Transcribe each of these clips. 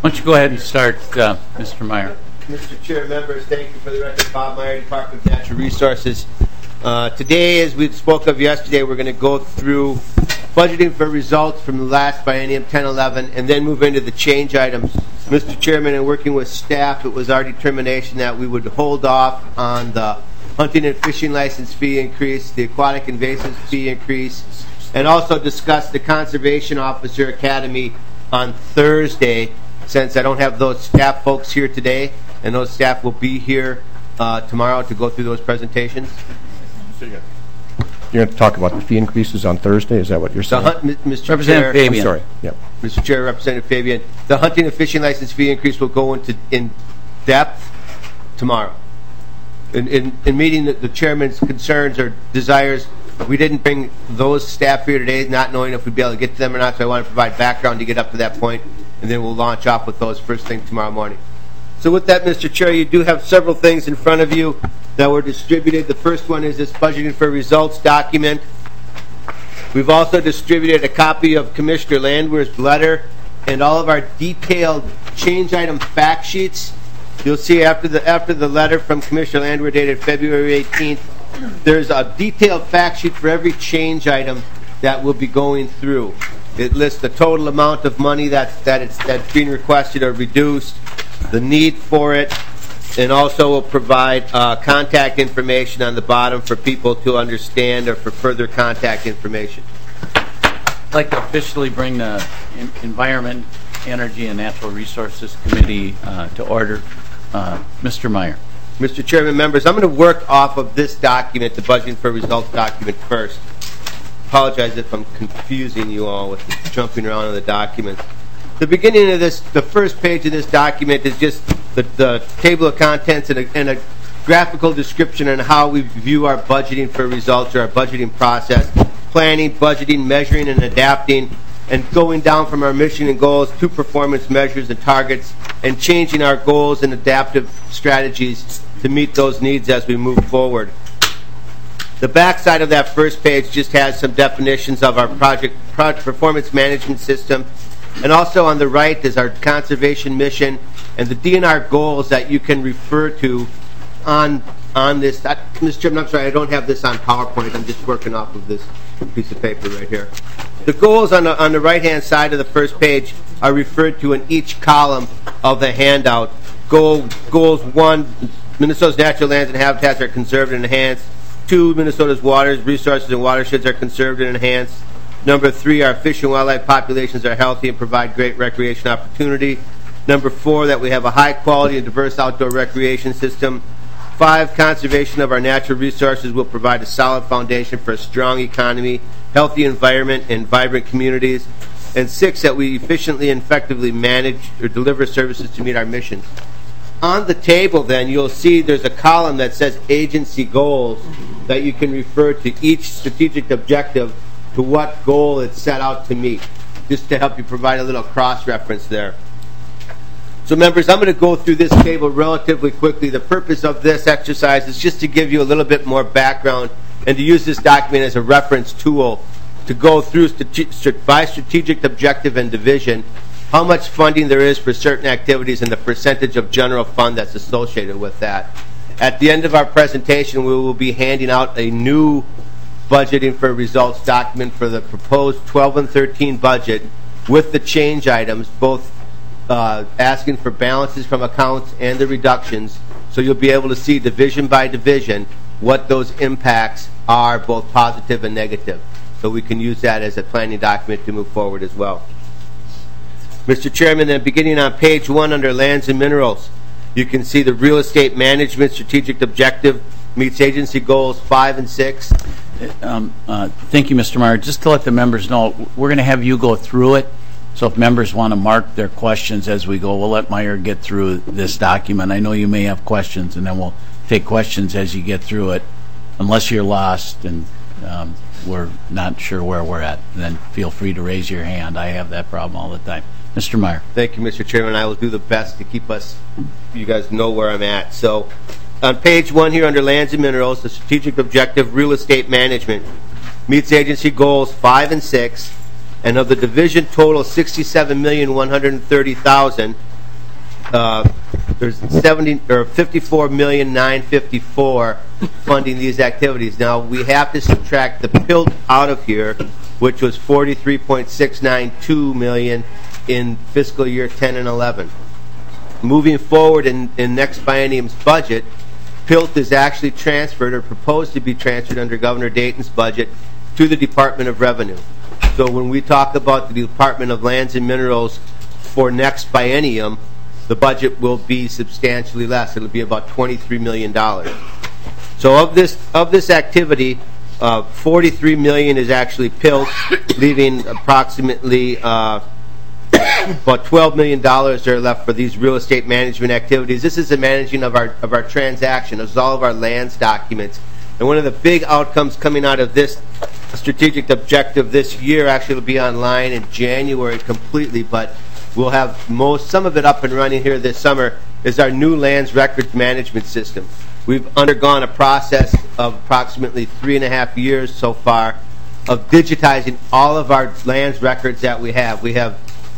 Why don't you go ahead and start, Mr. Meyer? Mr. Chair, members, thank you for the record. Bob Meyer, Department of Natural Resources. Today, as we spoke of yesterday, we're going to go through budgeting for results from the last biennium 10-11 and then move into the change items. Mr. Chairman, in working with staff, it was our determination that we would hold off on the hunting and fishing license fee increase, the aquatic invasive fee increase, and also discuss the Conservation Officer Academy on Thursday, since I don't have those staff folks here today, and those staff will be here tomorrow to go through those presentations. You're going to talk about the fee increases on Thursday? Is that what you're saying? Mr. Representative Chair, Fabian. I'm sorry. Yep. Mr. Chair, Representative Fabian, the hunting and fishing license fee increase will go in depth tomorrow. In meeting the chairman's concerns or desires, we didn't bring those staff here today, not knowing if we'd be able to get to them or not, so I want to provide background to get up to that point, and then we'll launch off with those first thing tomorrow morning. So with that, Mr. Chair, you do have several things in front of you that were distributed. The first one is this budgeting for results document. We've also distributed a copy of Commissioner Landwehr's letter and all of our detailed change item fact sheets. You'll see after the letter from Commissioner Landwehr dated February 18th, there's a detailed fact sheet for every change item that we'll be going through. It lists the total amount of money that's being requested or reduced, the need for it, and also will provide contact information on the bottom for people to understand or for further contact information. I'd like to officially bring the Environment, Energy, and Natural Resources Committee to order. Mr. Meyer. Mr. Chairman, members, I'm going to work off of this document, the budgeting for results document, first. Apologize if I'm confusing you all with the jumping around in the documents. The beginning of this, the first page of this document is just the table of contents and a graphical description on how we view our budgeting for results or our budgeting process, planning, budgeting, measuring, and adapting, and going down from our mission and goals to performance measures and targets, and changing our goals and adaptive strategies to meet those needs as we move forward. The back side of that first page just has some definitions of our project performance management system, and also on the right is our conservation mission and the DNR goals that you can refer to on this. Mr. Chairman, I'm sorry, I don't have this on PowerPoint. I'm just working off of this piece of paper right here. The goals on the right-hand side of the first page are referred to in each column of the handout. Goals 1, Minnesota's natural lands and habitats are conserved and enhanced. 2, Minnesota's waters, resources, and watersheds are conserved and enhanced. Number 3, our fish and wildlife populations are healthy and provide great recreation opportunity. Number 4, that we have a high-quality and diverse outdoor recreation system. 5, conservation of our natural resources will provide a solid foundation for a strong economy, healthy environment, and vibrant communities. And 6, that we efficiently and effectively manage or deliver services to meet our missions. On the table, then, you'll see there's a column that says agency goals that you can refer to each strategic objective to what goal it's set out to meet, just to help you provide a little cross-reference there. So, members, I'm going to go through this table relatively quickly. The purpose of this exercise is just to give you a little bit more background and to use this document as a reference tool to go through by strategic objective and division how much funding there is for certain activities and the percentage of general fund that's associated with that. At the end of our presentation, we will be handing out a new budgeting for results document for the proposed 12 and 13 budget with the change items, both asking for balances from accounts and the reductions, so you'll be able to see division by division what those impacts are, both positive and negative. So we can use that as a planning document to move forward as well. Mr. Chairman, then beginning on page 1 under Lands and Minerals, you can see the real estate management strategic objective meets agency goals 5 and 6. Thank you, Mr. Meyer. Just to let the members know, we're going to have you go through it. So if members want to mark their questions as we go, we'll let Meyer get through this document. I know you may have questions, and then we'll take questions as you get through it, unless you're lost and we're not sure where we're at. Then feel free to raise your hand. I have that problem all the time. Mr. Meyer. Thank you, Mr. Chairman. I will do the best to keep you guys know where I'm at. So on page 1 here under Lands and Minerals, the strategic objective, real estate management, meets agency goals 5 and 6, and of the division total $67,130,000, there's 54,954 funding these activities. Now we have to subtract the PILT out of here, which was 43.692 million in fiscal year 10 and 11. Moving forward in next biennium's budget, PILT is actually transferred or proposed to be transferred under Governor Dayton's budget to the Department of Revenue. So when we talk about the Department of Lands and Minerals for next biennium, the budget will be substantially less. It'll be about $23 million. So of this activity, 43 million is actually PILT, leaving approximately about $12 million are left for these real estate management activities. This is the managing of our transaction, as all of our lands documents. And one of the big outcomes coming out of this strategic objective this year, actually will be online in January completely, but we'll have some of it up and running here this summer, is our new lands records management system. We've undergone a process of approximately 3.5 years so far of digitizing all of our lands records that we have. We have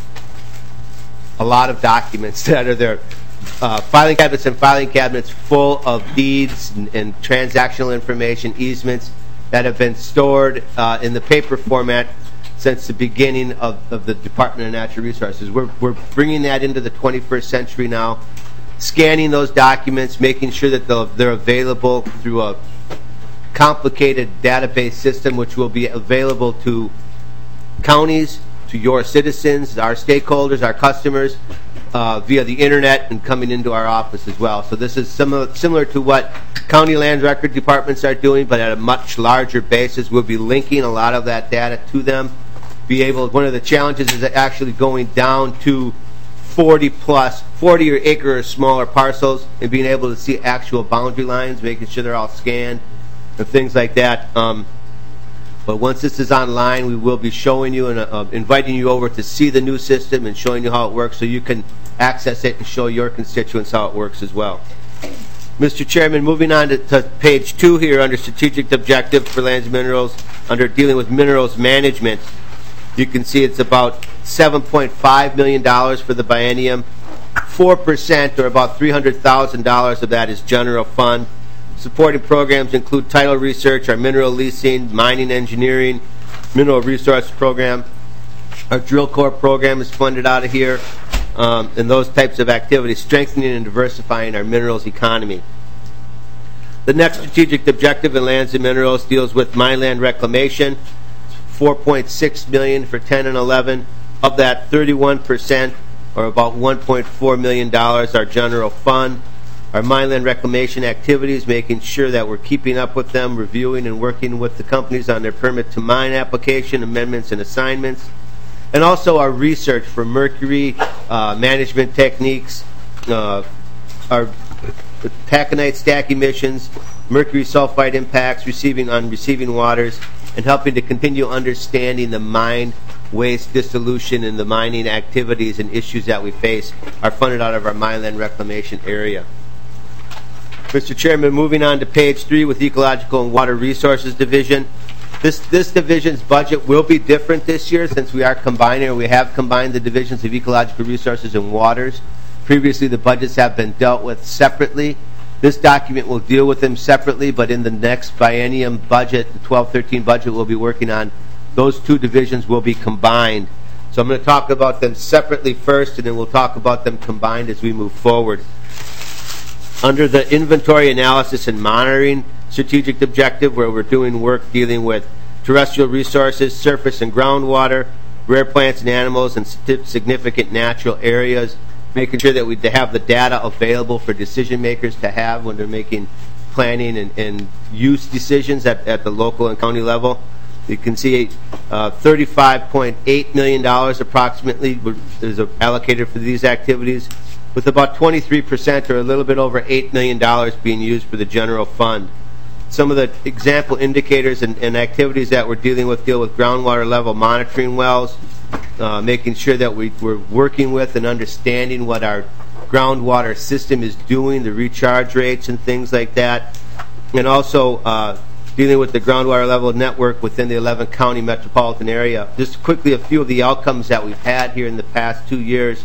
a lot of documents that are there. Filing cabinets full of deeds and transactional information, easements that have been stored in the paper format since the beginning of the Department of Natural Resources. We're bringing that into the 21st century now, scanning those documents, making sure that they're available through a complicated database system which will be available to counties, to your citizens, our stakeholders, our customers, via the internet and coming into our office as well. So this is similar to what county land record departments are doing, but at a much larger basis. We'll be linking a lot of that data to them. One of the challenges is actually going down to 40 or acre or smaller parcels and being able to see actual boundary lines, making sure they're all scanned and things like that. But once this is online, we will be showing you and inviting you over to see the new system and showing you how it works so you can access it and show your constituents how it works as well. Mr. Chairman, moving on to page 2 here under strategic objective for lands and minerals, under dealing with minerals management, you can see it's about $7.5 million for the biennium. 4%, or about $300,000 of that, is general fund. Supporting programs include title research, our mineral leasing, mining engineering, mineral resource program. Our drill core program is funded out of here, and those types of activities, strengthening and diversifying our minerals economy. The next strategic objective in lands and minerals deals with mine land reclamation. $4.6 million for 10 and 11. Of that, 31%, or about $1.4 million, are general fund. Our mine land reclamation activities, making sure that we're keeping up with them, reviewing and working with the companies on their permit to mine application, amendments and assignments. And also our research for mercury management techniques, our taconite stack emissions, mercury sulfide impacts on receiving waters, and helping to continue understanding the mine waste dissolution and the mining activities and issues that we face are funded out of our mine land reclamation area. Mr. Chairman, moving on to page 3 with Ecological and Water Resources Division. This division's budget will be different this year since we have combined the divisions of Ecological Resources and Waters. Previously, the budgets have been dealt with separately. This document will deal with them separately, but in the next biennium budget, the 12-13 budget we'll be working on, those two divisions will be combined. So I'm going to talk about them separately first, and then we'll talk about them combined as we move forward. Under the inventory analysis and monitoring strategic objective, where we're doing work dealing with terrestrial resources, surface and groundwater, rare plants and animals, and significant natural areas, making sure that we have the data available for decision makers to have when they're making planning and use decisions at the local and county level. You can see $35.8 million approximately is allocated for these activities, with about 23%, or a little bit over $8 million, being used for the general fund. Some of the example indicators and activities that we're dealing with deal with groundwater level monitoring wells, making sure that we're working with and understanding what our groundwater system is doing, the recharge rates and things like that, and also dealing with the groundwater level network within the 11 county metropolitan area. Just quickly, a few of the outcomes that we've had here in the past 2 years.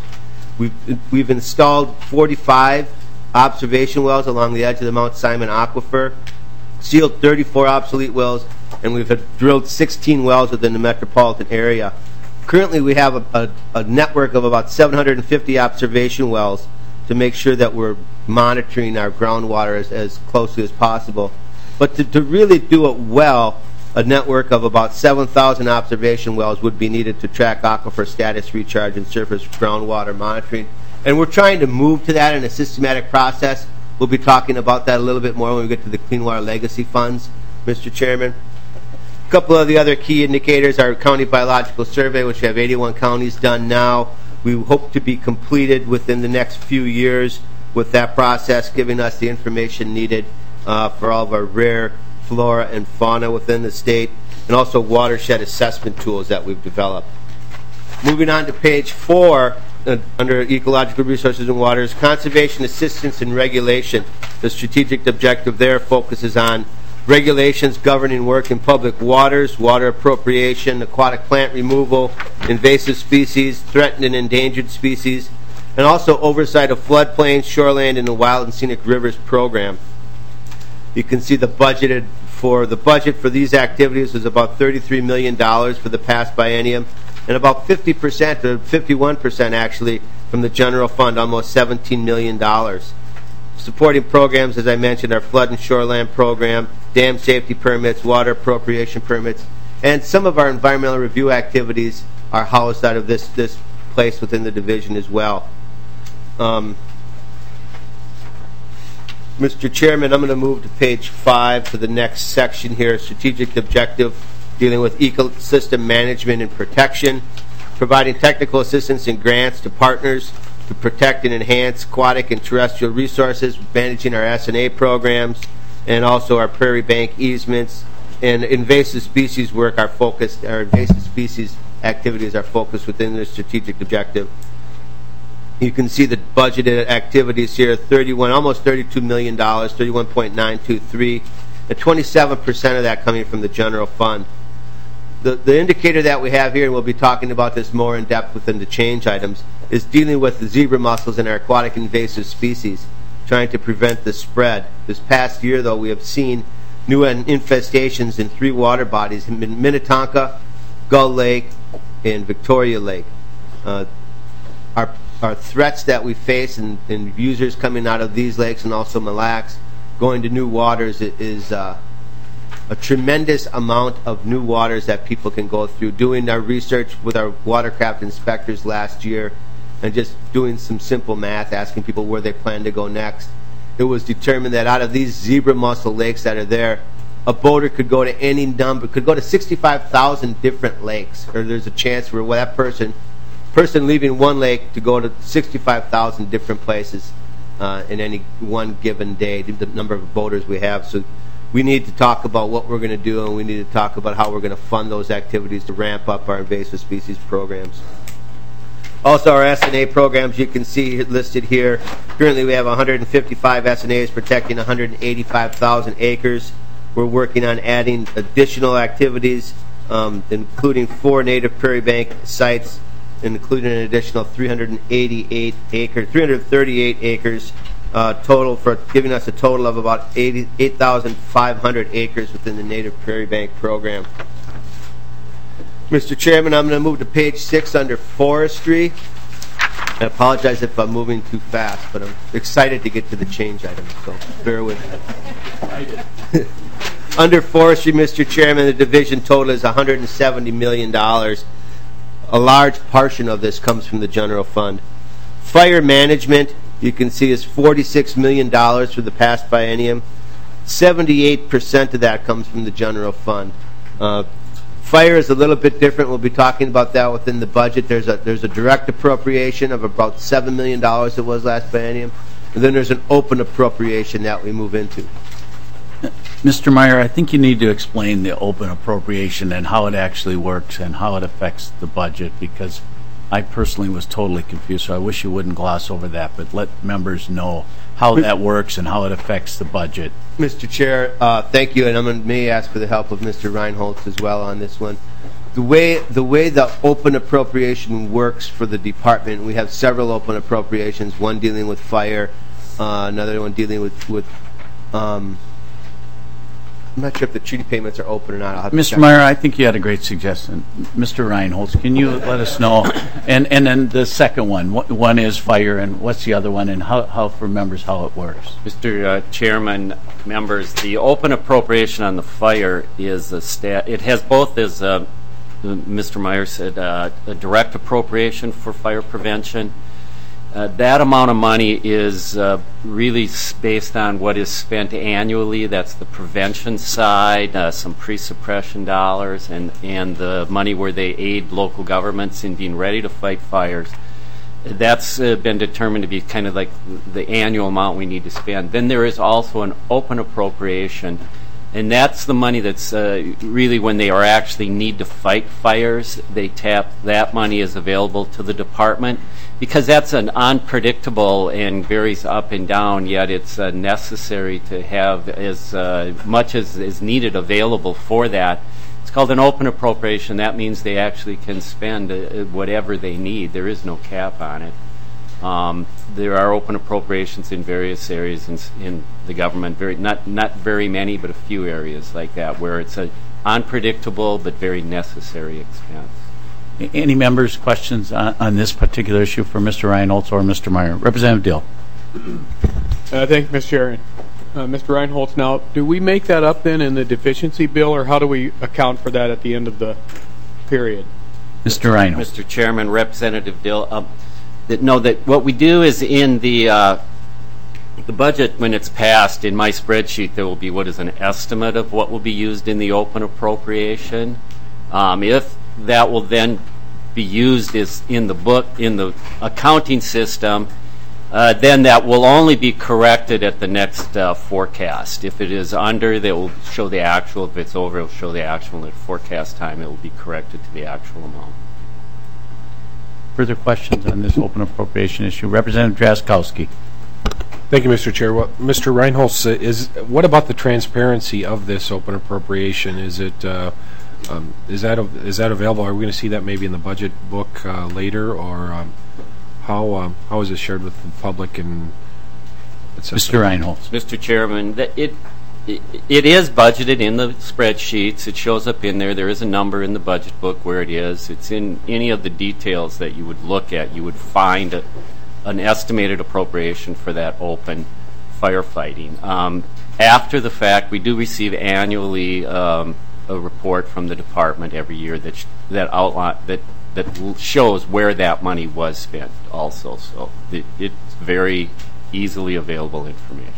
We've installed 45 observation wells along the edge of the Mount Simon Aquifer, sealed 34 obsolete wells, and we've drilled 16 wells within the metropolitan area. Currently, we have a network of about 750 observation wells to make sure that we're monitoring our groundwater as closely as possible. But to really do it well, a network of about 7,000 observation wells would be needed to track aquifer status, recharge, and surface groundwater monitoring. And we're trying to move to that in a systematic process. We'll be talking about that a little bit more when we get to the Clean Water Legacy Funds, Mr. Chairman. A couple of the other key indicators are County Biological Survey, which we have 81 counties done now. We hope to be completed within the next few years with that process, giving us the information needed for all of our rare flora and fauna within the state, and also watershed assessment tools that we've developed. Moving on to page 4, under Ecological Resources and Waters, Conservation Assistance and Regulation. The strategic objective there focuses on regulations governing work in public waters, water appropriation, aquatic plant removal, invasive species, threatened and endangered species, and also oversight of floodplains, shoreland, and the Wild and Scenic Rivers program. You can see the budget for these activities was about $33 million for the past biennium, and about 50%, or 51% actually, from the general fund, almost $17 million. Supporting programs, as I mentioned, our flood and shoreland program, dam safety permits, water appropriation permits, and some of our environmental review activities are housed out of this place within the division as well. Mr. Chairman, I'm going to move to page 5 for the next section here, strategic objective dealing with ecosystem management and protection, providing technical assistance and grants to partners to protect and enhance aquatic and terrestrial resources, managing our S&A programs, and also our prairie bank easements, and invasive species work. Our invasive species activities are focused within the strategic objective. You can see the budgeted activities here, almost $32 million, 31.923, and 27% of that coming from the general fund. The indicator that we have here, and we'll be talking about this more in depth within the change items, is dealing with the zebra mussels and our aquatic invasive species, trying to prevent the spread. This past year, though, we have seen new infestations in 3 water bodies, in Minnetonka, Gull Lake, and Victoria Lake. Our threats that we face and users coming out of these lakes and also Mille Lacs going to new waters is a tremendous amount of new waters that people can go through. Doing our research with our watercraft inspectors last year and just doing some simple math, asking people where they plan to go next, it was determined that out of these zebra mussel lakes that are there, a boater could go to any number, could go to 65,000 different lakes, or there's a chance for that person leaving one lake to go to 65,000 different places in any one given day, the number of boaters we have. So we need to talk about what we're going to do, and we need to talk about how we're going to fund those activities to ramp up our invasive species programs. Also, our S&A programs, you can see listed here. Currently, we have 155 S&As protecting 185,000 acres. We're working on adding additional activities, including 4 native prairie bank sites, including an additional 338 acres total, for giving us a total of about 8,500 acres within the native prairie bank program. Mr. Chairman, I'm going to move to page 6 under forestry. I apologize if I'm moving too fast, but I'm excited to get to the change items, so bear with me. Under forestry, Mr. Chairman, the division total is $170 million. A large portion of this comes from the general fund. Fire management, you can see, is $46 million for the past biennium. 78% of that comes from the general fund. Fire is a little bit different. We'll be talking about that within the budget. There's a direct appropriation of about $7 million it was last biennium, and then there's an open appropriation that we move into. Mr. Meyer, I think you need to explain the open appropriation and how it actually works and how it affects the budget, because I personally was totally confused, so I wish you wouldn't gloss over that, but let members know how that works and how it affects the budget. Mr. Chair, thank you, and I'm going to ask for the help of Mr. Reinholz as well on this one. The way the open appropriation works for the department, we have several open appropriations. One dealing with fire, another one dealing with I'm not sure if the treaty payments are open or not. I'll have to Mr. check. Meyer, I think you had a great suggestion. Mr. Reinholz, can you let us know? And then the second one is fire, and what's the other one, and how for members how it works? Mr. Chairman, members, the open appropriation on the fire is it has both, as Mr. Meyer said, a direct appropriation for fire prevention. That amount of money is really based on what is spent annually. That's the prevention side, some pre-suppression dollars, and the money where they aid local governments in being ready to fight fires. That's been determined to be kind of like the annual amount we need to spend. Then there is also an open appropriation, and that's the money that's really when they are actually need to fight fires, they tap that money is available to the department. Because that's an unpredictable and varies up and down, yet it's necessary to have as much as is needed available for that. It's called an open appropriation. That means they actually can spend whatever they need. There is no cap on it. There are open appropriations in various areas in the government, not very many, but a few areas like that, where it's an unpredictable but very necessary expense. Any members' questions on this particular issue for Mr. Reinholz or Mr. Meyer? Representative Dill. Thank you, Mr. Chairman. Mr. Reinholz, now, do we make that up then in the deficiency bill, or how do we account for that at the end of the period? Mr. Reinholz. Mr. Chairman, Representative Dill, that what we do is in the budget, when it's passed, in my spreadsheet, there will be what is an estimate of what will be used in the open appropriation. If that will then be used is in the book, in the accounting system, then that will only be corrected at the next forecast. If it is under, they will show the actual. If it's over, it will show the actual. At forecast time, it will be corrected to the actual amount. Further questions on this open appropriation issue? Representative Drazkowski. Thank you, Mr. Chair. Well, Mr. Reinholz, what about the transparency of this open appropriation? Is it is that available? Are we going to see that maybe in the budget book later, or how is it shared with the public and et cetera? Mr. Reinholz. Mr. Chairman, it is budgeted in the spreadsheets. It shows up in there. There is a number in the budget book where it is. It's in any of the details that you would look at. You would find an estimated appropriation for that open firefighting. After the fact, we do receive annually a report from the department every year that shows where that money was spent also. So it's very easily available information.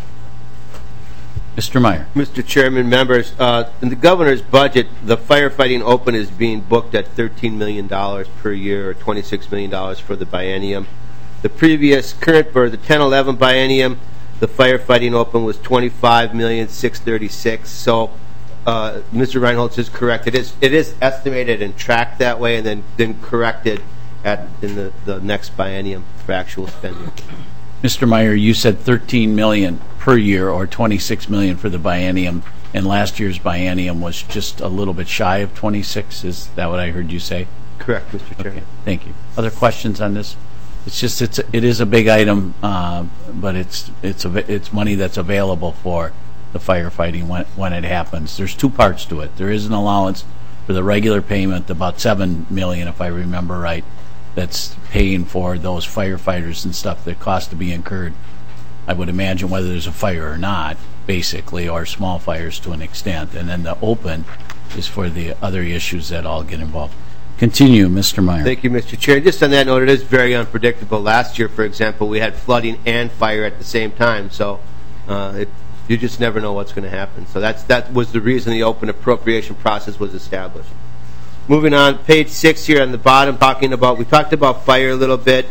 Mr. Meyer. Mr. Chairman, members, in the governor's budget, the firefighting open is being booked at $13 million per year, or $26 million for the biennium. The current for the 10-11 biennium, the firefighting open was $25,636,000. So Mr. Reinholz is correct. It is estimated and tracked that way, and then corrected in the next biennium for actual spending. Mr. Meyer, you said $13 million per year, or $26 million for the biennium, and last year's biennium was just a little bit shy of 26. Is that what I heard you say? Correct, Mr. Chairman. Okay, thank you. Other questions on this? It is a big item, but it's money that's available for the firefighting when it happens. There's two parts to it. There is an allowance for the regular payment, about $7 million, if I remember right, that's paying for those firefighters and stuff that cost to be incurred. I would imagine whether there's a fire or not, basically, or small fires to an extent. And then the open is for the other issues that all get involved. Continue, Mr. Meyer. Thank you, Mr. Chair. Just on that note, it is very unpredictable. Last year, for example, we had flooding and fire at the same time, so you just never know what's going to happen. So that was the reason the open appropriation process was established. Moving on, page 6 here on the bottom, we talked about fire a little bit.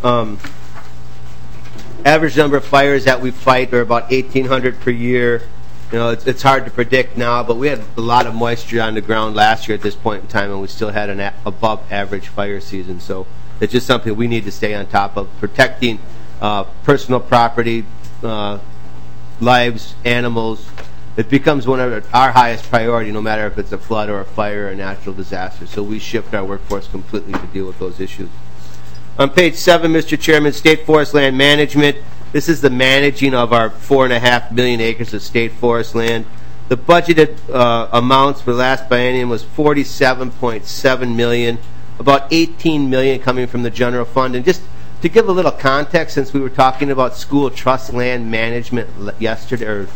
Average number of fires that we fight are about 1,800 per year. You know, it's hard to predict now, but we had a lot of moisture on the ground last year at this point in time, and we still had an above average fire season. So it's just something we need to stay on top of, protecting personal property, lives, animals, it becomes one of our highest priority, no matter if it's a flood or a fire or a natural disaster. So we shift our workforce completely to deal with those issues. On page 7, Mr. Chairman, State Forest Land Management. This is the managing of our 4.5 million acres of state forest land. The budgeted amounts for the last biennium was $47.7 million, about $18 million coming from the general fund. And just to give a little context, since we were talking about school trust land management yesterday,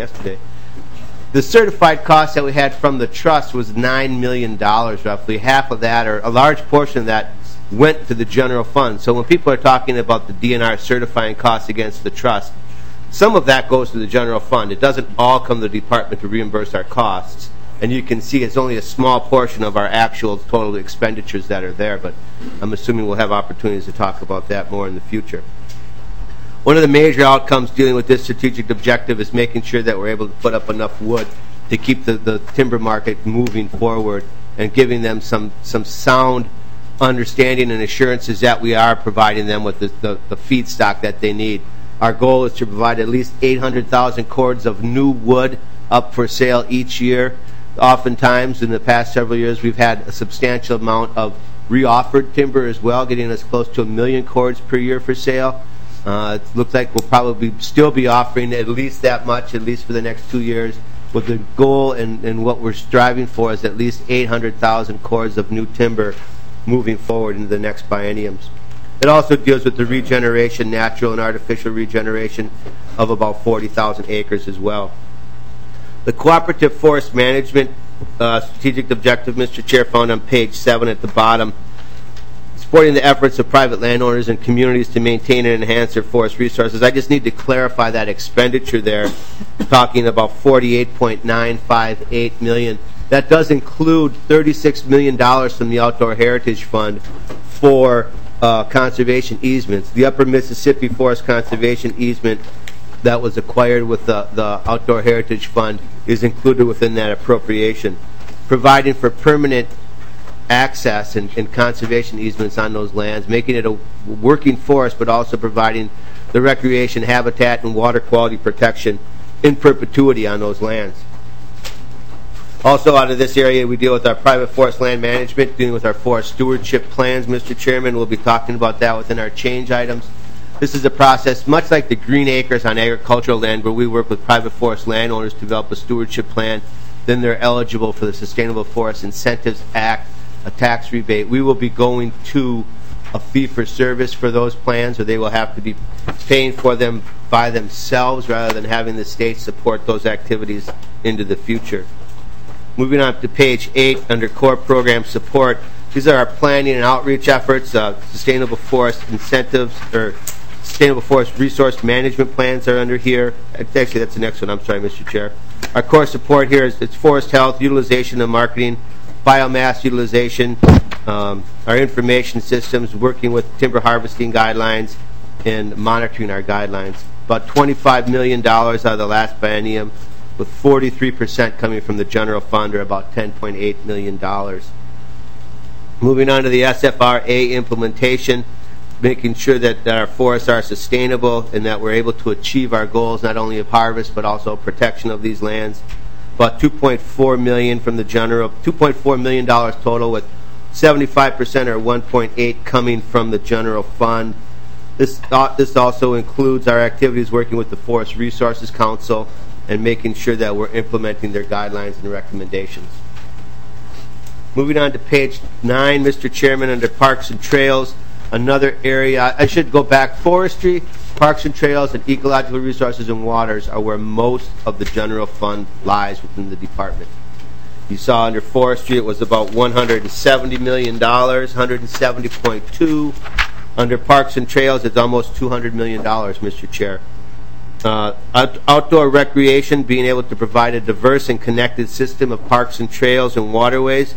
the certified cost that we had from the trust was $9 million, roughly. Half of that, or a large portion of that, went to the general fund. So when people are talking about the DNR certifying costs against the trust, some of that goes to the general fund. It doesn't all come to the department to reimburse our costs. And you can see it's only a small portion of our actual total expenditures that are there, but I'm assuming we'll have opportunities to talk about that more in the future. One of the major outcomes dealing with this strategic objective is making sure that we're able to put up enough wood to keep the timber market moving forward and giving them some sound understanding and assurances that we are providing them with the feedstock that they need. Our goal is to provide at least 800,000 cords of new wood up for sale each year. Oftentimes, in the past several years, we've had a substantial amount of reoffered timber as well, getting us close to 1 million cords per year for sale. It looks like we'll probably still be offering at least that much, at least for the next 2 years, with the goal and what we're striving for is at least 800,000 cords of new timber moving forward into the next bienniums. It also deals with the regeneration, natural and artificial regeneration of about 40,000 acres as well. The cooperative forest management strategic objective, Mr. Chair, found on page 7 at the bottom, supporting the efforts of private landowners and communities to maintain and enhance their forest resources. I just need to clarify that expenditure there, talking about $48.958 million. That does include $36 million from the Outdoor Heritage Fund for conservation easements. The Upper Mississippi Forest Conservation easement that was acquired with the Outdoor Heritage Fund is included within that appropriation, providing for permanent access and conservation easements on those lands, making it a working forest, but also providing the recreation, habitat, and water quality protection in perpetuity on those lands. Also out of this area, we deal with our private forest land management, dealing with our forest stewardship plans, Mr. Chairman. We'll be talking about that within our change items. This is a process, much like the Green Acres on agricultural land, where we work with private forest landowners to develop a stewardship plan. Then they're eligible for the Sustainable Forest Incentives Act, a tax rebate. We will be going to a fee-for-service for those plans, or they will have to be paying for them by themselves rather than having the state support those activities into the future. Moving on to page 8, under core program support, these are our planning and outreach efforts. Sustainable forest incentives, or sustainable forest resource management plans are under here. Actually, that's the next one. I'm sorry, Mr. Chair. Our core support here is it's forest health, utilization and marketing, biomass utilization, our information systems, working with timber harvesting guidelines, and monitoring our guidelines. About $25 million out of the last biennium, with 43% coming from the general fund, or about $10.8 million. Moving on to the SFRA implementation, making sure that our forests are sustainable and that we're able to achieve our goals, not only of harvest but also protection of these lands. About $2.4 million from the general, $2.4 million total, with 75% or 1.8 coming from the general fund. This also includes our activities working with the Forest Resources Council and making sure that we're implementing their guidelines and recommendations. Moving on to page 9, Mr. Chairman, under Parks and Trails, another area, I should go back, forestry, parks and trails, and ecological resources and waters are where most of the general fund lies within the department. You saw under forestry it was about $170 million, 170.2. Under parks and trails it's almost $200 million, Mr. Chair. Outdoor recreation, being able to provide a diverse and connected system of parks and trails and waterways,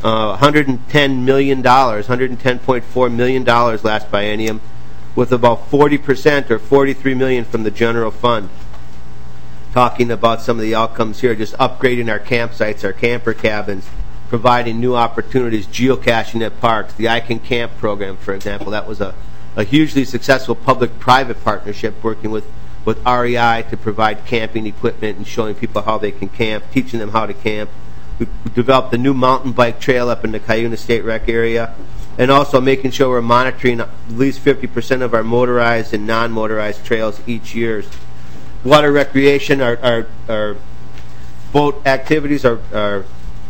$110 million, $110.4 million last biennium, with about 40% or $43 million from the general fund. Talking about some of the outcomes here, just upgrading our campsites, our camper cabins, providing new opportunities, geocaching at parks, the I Can Camp program, for example. That was a hugely successful public-private partnership working with with REI to provide camping equipment and showing people how they can camp, teaching them how to camp. We developed a new mountain bike trail up in the Cuyuna State Rec area, and also making sure we're monitoring at least 50% of our motorized and non-motorized trails each year. Water recreation, our boat activities, our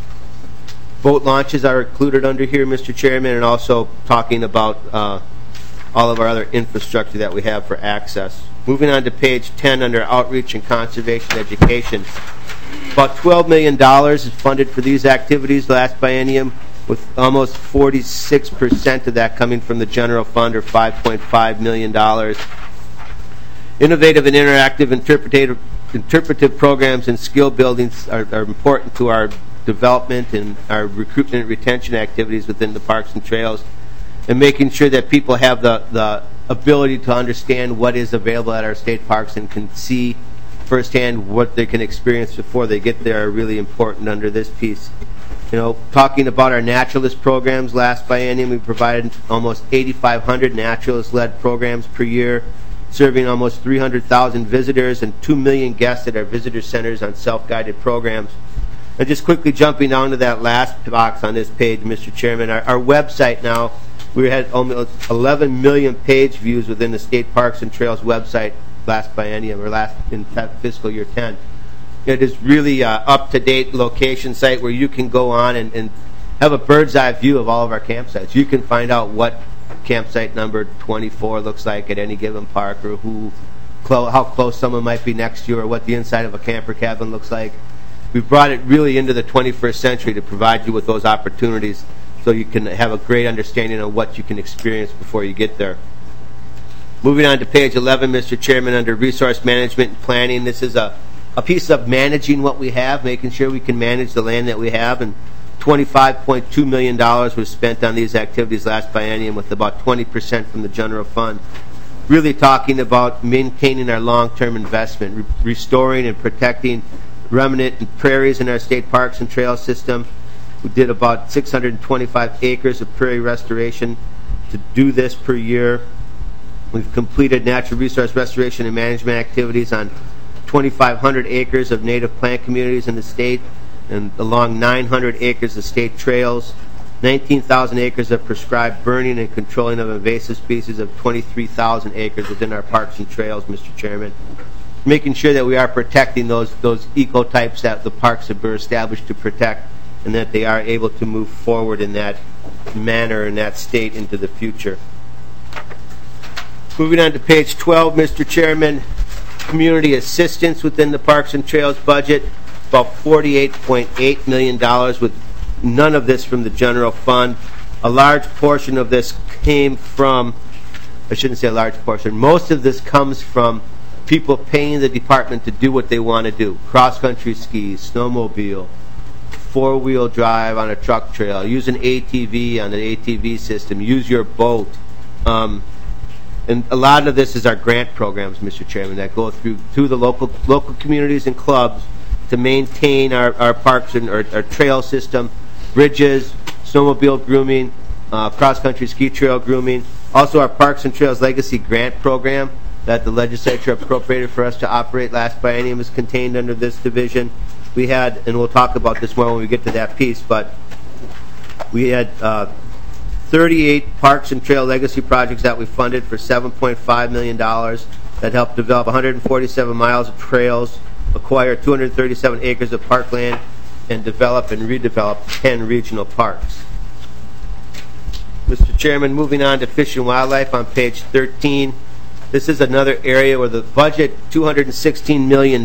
boat launches are included under here, Mr. Chairman, and also talking about all of our other infrastructure that we have for access. Moving on to page 10 under outreach and conservation education. About $12 million is funded for these activities last biennium, with almost 46% of that coming from the general fund, or $5.5 million. Innovative and interactive interpretive programs and skill buildings are important to our development and our recruitment and retention activities within the parks and trails, and making sure that people have the ability to understand what is available at our state parks and can see firsthand what they can experience before they get there are really important under this piece. You know, talking about our naturalist programs, last biennium we provided almost 8,500 naturalist-led programs per year, serving almost 300,000 visitors and 2 million guests at our visitor centers on self-guided programs. And just quickly jumping down to that last box on this page, Mr. Chairman, our website now, we had almost 11 million page views within the State Parks and Trails website last biennium, or last in fiscal year 10. It is really up-to-date location site where you can go on and have a bird's-eye view of all of our campsites. You can find out what campsite number 24 looks like at any given park, or how close someone might be next to you, or what the inside of a camper cabin looks like. We've brought it really into the 21st century to provide you with those opportunities so you can have a great understanding of what you can experience before you get there. Moving on to page 11, Mr. Chairman, under resource management and planning, this is a piece of managing what we have, making sure we can manage the land that we have, and $25.2 million was spent on these activities last biennium, with about 20% from the general fund. Really talking about maintaining our long-term investment, restoring and protecting remnant and prairies in our state parks and trail system. We did about 625 acres of prairie restoration to do this per year. We've completed natural resource restoration and management activities on 2,500 acres of native plant communities in the state, and along 900 acres of state trails, 19,000 acres of prescribed burning and controlling of invasive species, of 23,000 acres within our parks and trails, Mr. Chairman. Making sure that we are protecting those ecotypes that the parks have been established to protect, and that they are able to move forward in that manner, in that state, into the future. Moving on to page 12, Mr. Chairman, community assistance within the Parks and Trails budget, about $48.8 million, with none of this from the general fund. A large portion of this came from, I shouldn't say a large portion, most of this comes from people paying the department to do what they want to do. Cross-country ski, snowmobile, four-wheel drive on a truck trail, use an ATV on an ATV system, use your boat. And a lot of this is our grant programs, Mr. Chairman, that go through the local communities and clubs to maintain our parks and our trail system, bridges, snowmobile grooming, cross-country ski trail grooming. Also, our Parks and Trails Legacy Grant Program that the legislature appropriated for us to operate last biennium is contained under this division. We had, and we'll talk about this more when we get to that piece, but we had 38 Parks and Trail Legacy projects that we funded for $7.5 million that helped develop 147 miles of trails, acquire 237 acres of parkland, and develop and redevelop 10 regional parks. Mr. Chairman, moving on to Fish and Wildlife on page 13. This is another area where the budget, $216 million.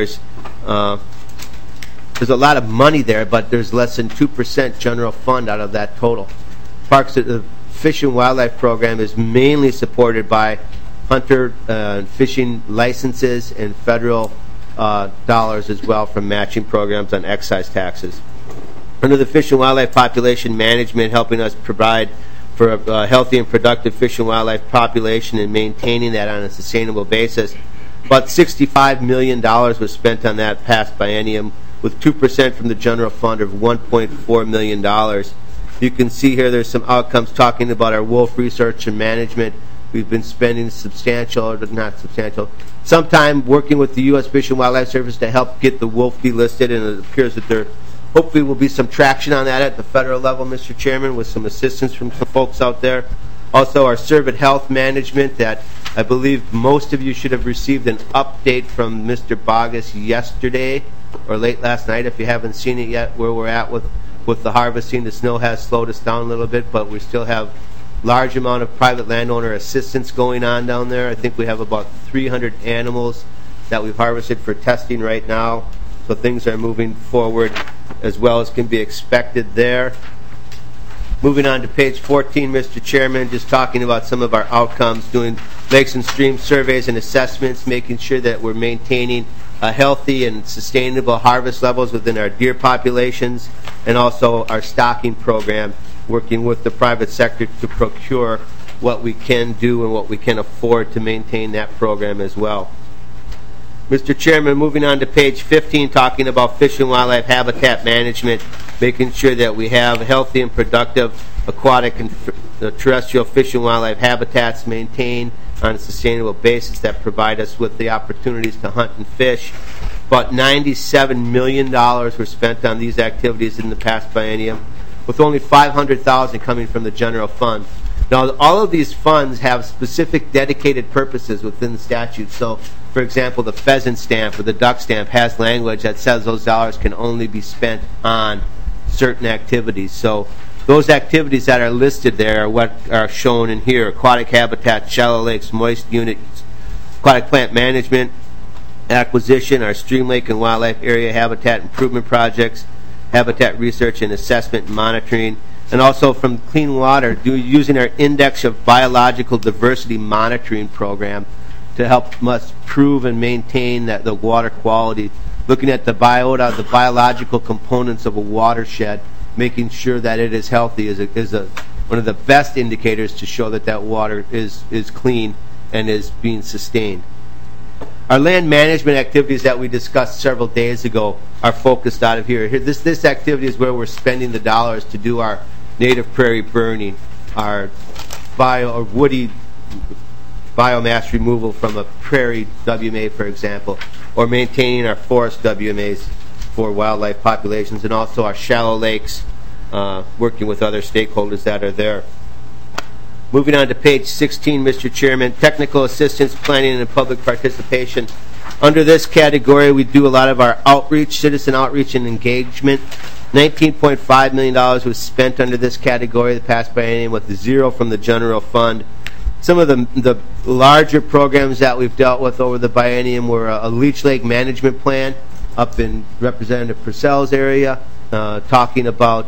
There's a lot of money there, but there's less than 2% general fund out of that total. The Fish and Wildlife program is mainly supported by hunter fishing licenses and federal dollars as well from matching programs on excise taxes. Under the Fish and Wildlife population management, helping us provide for a healthy and productive fish and wildlife population and maintaining that on a sustainable basis, about $65 million was spent on that past biennium, with 2% from the general fund of $1.4 million. You can see here there's some outcomes talking about our wolf research and management, We've been spending substantial, or not substantial, some time working with the U.S. Fish and Wildlife Service to help get the wolf delisted, and it appears that there hopefully will be some traction on that at the federal level, Mr. Chairman, with some assistance from some folks out there. Also, our Cervid Health Management, that I believe most of you should have received an update from Mr. Bogus yesterday or late last night. If you haven't seen it yet, where we're at with the harvesting, the snow has slowed us down a little bit, but we still have large amount of private landowner assistance going on down there. I think we have about 300 animals that we've harvested for testing right now, so things are moving forward as well as can be expected there. Moving on to page 14, Mr. Chairman, just talking about some of our outcomes, doing lakes and stream surveys and assessments, making sure that we're maintaining healthy and sustainable harvest levels within our deer populations, and also our stocking program, working with the private sector to procure what we can do and what we can afford to maintain that program as well. Mr. Chairman, moving on to page 15, talking about fish and wildlife habitat management, making sure that we have healthy and productive aquatic and terrestrial fish and wildlife habitats maintained on a sustainable basis that provide us with the opportunities to hunt and fish. About $97 million were spent on these activities in the past biennium, with only $500,000 coming from the general fund. Now, all of these funds have specific dedicated purposes within the statute. So, for example, the pheasant stamp or the duck stamp has language that says those dollars can only be spent on certain activities. So those activities that are listed there are what are shown in here: aquatic habitat, shallow lakes, moist units, aquatic plant management, acquisition, our stream, lake, and wildlife area habitat improvement projects, habitat research and assessment and monitoring, and also from clean water, using our index of biological diversity monitoring program to help us prove and maintain that the water quality, looking at the biota, the biological components of a watershed, making sure that it is healthy is one of the best indicators to show that that water is clean and is being sustained. Our land management activities that we discussed several days ago are focused out of here. This activity is where we're spending the dollars to do our native prairie burning, our woody biomass removal from a prairie WMA, for example, or maintaining our forest WMAs for wildlife populations, and also our shallow lakes, working with other stakeholders that are there. Moving on to page 16, Mr. Chairman, technical assistance, planning, and public participation. Under this category, we do a lot of our outreach, citizen outreach and engagement. $19.5 million was spent under this category the past biennium, with zero from the general fund. Some of the larger programs that we've dealt with over the biennium were a Leech Lake management plan up in Representative Purcell's area, talking about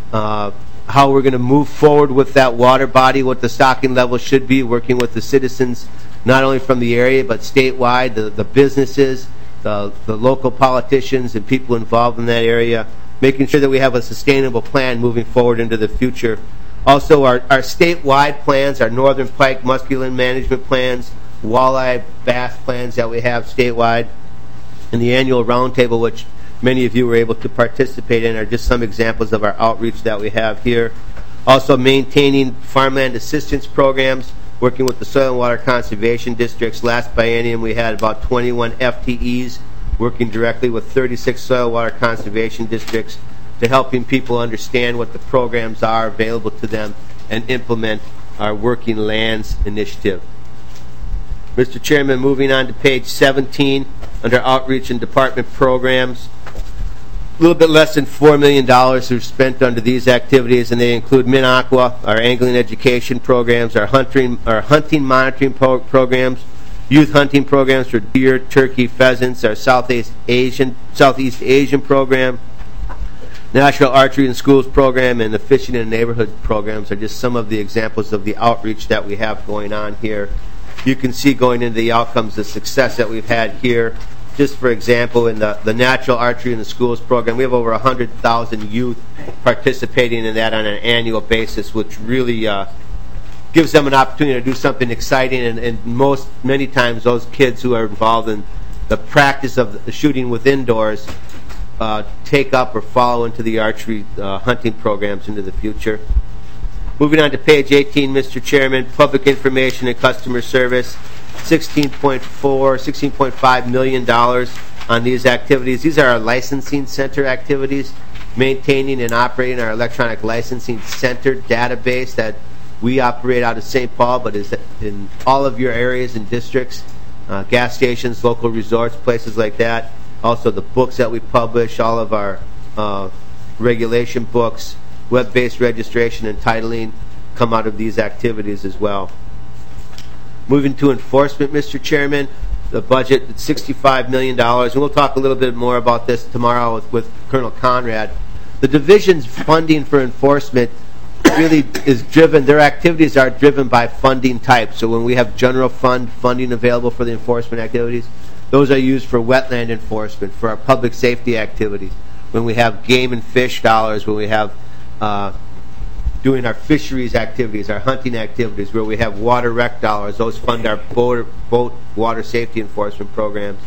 how we're going to move forward with that water body, what the stocking level should be, working with the citizens, not only from the area, but statewide, the businesses, the local politicians and people involved in that area, making sure that we have a sustainable plan moving forward into the future. Also, our statewide plans, our northern pike musculin management plans, walleye bass plans that we have statewide, and the annual roundtable, which many of you were able to participate in, are just some examples of our outreach that we have here. Also, maintaining farmland assistance programs, working with the soil and water conservation districts. Last biennium, we had about 21 FTEs working directly with 36 soil and water conservation districts to helping people understand what the programs are available to them and implement our Working Lands initiative. Mr. Chairman, moving on to page 17, under outreach and department programs, a little bit less than $4 million are spent under these activities, and they include MinAqua, our angling education programs, our hunting monitoring programs, youth hunting programs for deer, turkey, pheasants, our Southeast Asian program, National Archery in Schools program, and the Fishing in the Neighborhood programs are just some of the examples of the outreach that we have going on here. You can see going into the outcomes, the success that we've had here. Just for example, in the Natural Archery in the Schools program, we have over 100,000 youth participating in that on an annual basis, which really gives them an opportunity to do something exciting. And many times those kids who are involved in the practice of the shooting with indoors take up or follow into the archery hunting programs into the future. Moving on to page 18, Mr. Chairman, public information and customer service, $16.5 million on these activities. These are our licensing center activities, maintaining and operating our electronic licensing center database that we operate out of St. Paul, but is in all of your areas and districts, gas stations, local resorts, places like that. Also the books that we publish, all of our regulation books, web-based registration and titling come out of these activities as well. Moving to enforcement, Mr. Chairman, the budget is $65 million, and we'll talk a little bit more about this tomorrow with Colonel Conrad. The division's funding for enforcement really is driven, their activities are driven by funding type. So when we have general fund funding available for the enforcement activities, those are used for wetland enforcement, for our public safety activities. When we have game and fish dollars, when we have doing our fisheries activities, our hunting activities, where we have water rec dollars, those fund our boat water safety enforcement programs.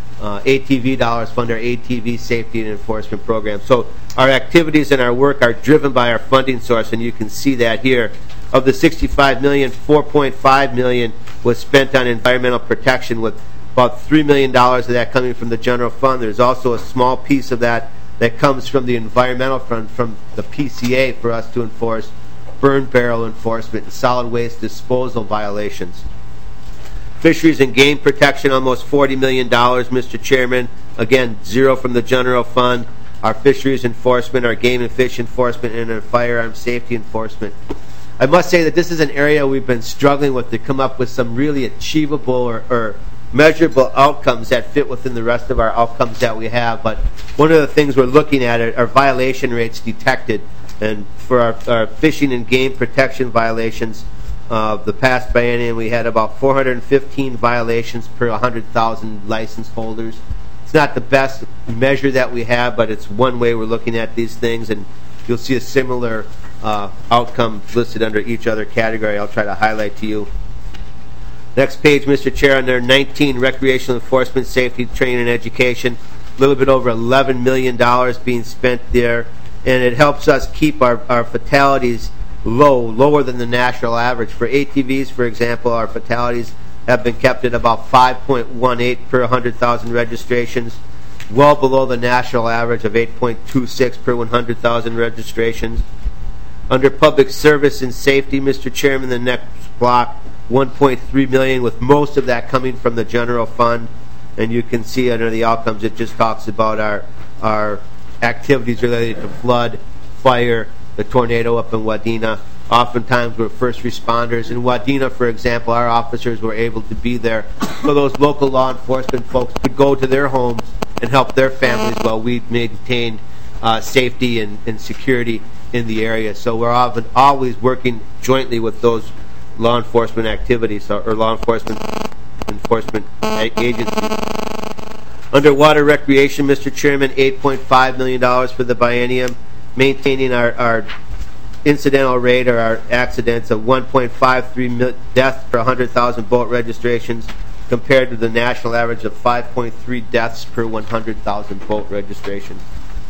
ATV dollars fund our ATV safety and enforcement programs. So our activities and our work are driven by our funding source, and you can see that here. Of the $65 million, $4.5 million was spent on environmental protection, with about $3 million of that coming from the general fund. There's also a small piece of that comes from the environmental fund, from the PCA, for us to enforce burn barrel enforcement and solid waste disposal violations. Fisheries and game protection, almost $40 million, Mr. Chairman. Again, zero from the general fund. Our fisheries enforcement, our game and fish enforcement, and our firearm safety enforcement. I must say that this is an area we've been struggling with to come up with some really achievable or measurable outcomes that fit within the rest of our outcomes that we have. But one of the things we're looking at are violation rates detected. And for our fishing and game protection violations, the past biennium we had about 415 violations per 100,000 license holders. It's not the best measure that we have, but it's one way we're looking at these things, and you'll see a similar outcome listed under each other category I'll try to highlight to you. Next page, Mr. Chair, under 19, recreational enforcement, safety, training, and education, a little bit over $11 million being spent there, and it helps us keep our fatalities lower than the national average. For ATVs, for example, our fatalities have been kept at about 5.18 per 100,000 registrations, well below the national average of 8.26 per 100,000 registrations. Under public service and safety, Mr. Chairman, the next block, $1.3 million, with most of that coming from the general fund. And you can see under the outcomes, it just talks about our activities related to flood, fire, the tornado up in Wadena. Oftentimes we're first responders. In Wadena, for example, our officers were able to be there so those local law enforcement folks could go to their homes and help their families while we maintained safety and security in the area. So we're always working jointly with those law enforcement activities or law enforcement agencies. Under water recreation, Mr. Chairman, $8.5 million for the biennium, maintaining our incidental rate or our accidents of 1.53 deaths per 100,000 boat registrations, compared to the national average of 5.3 deaths per 100,000 boat registrations.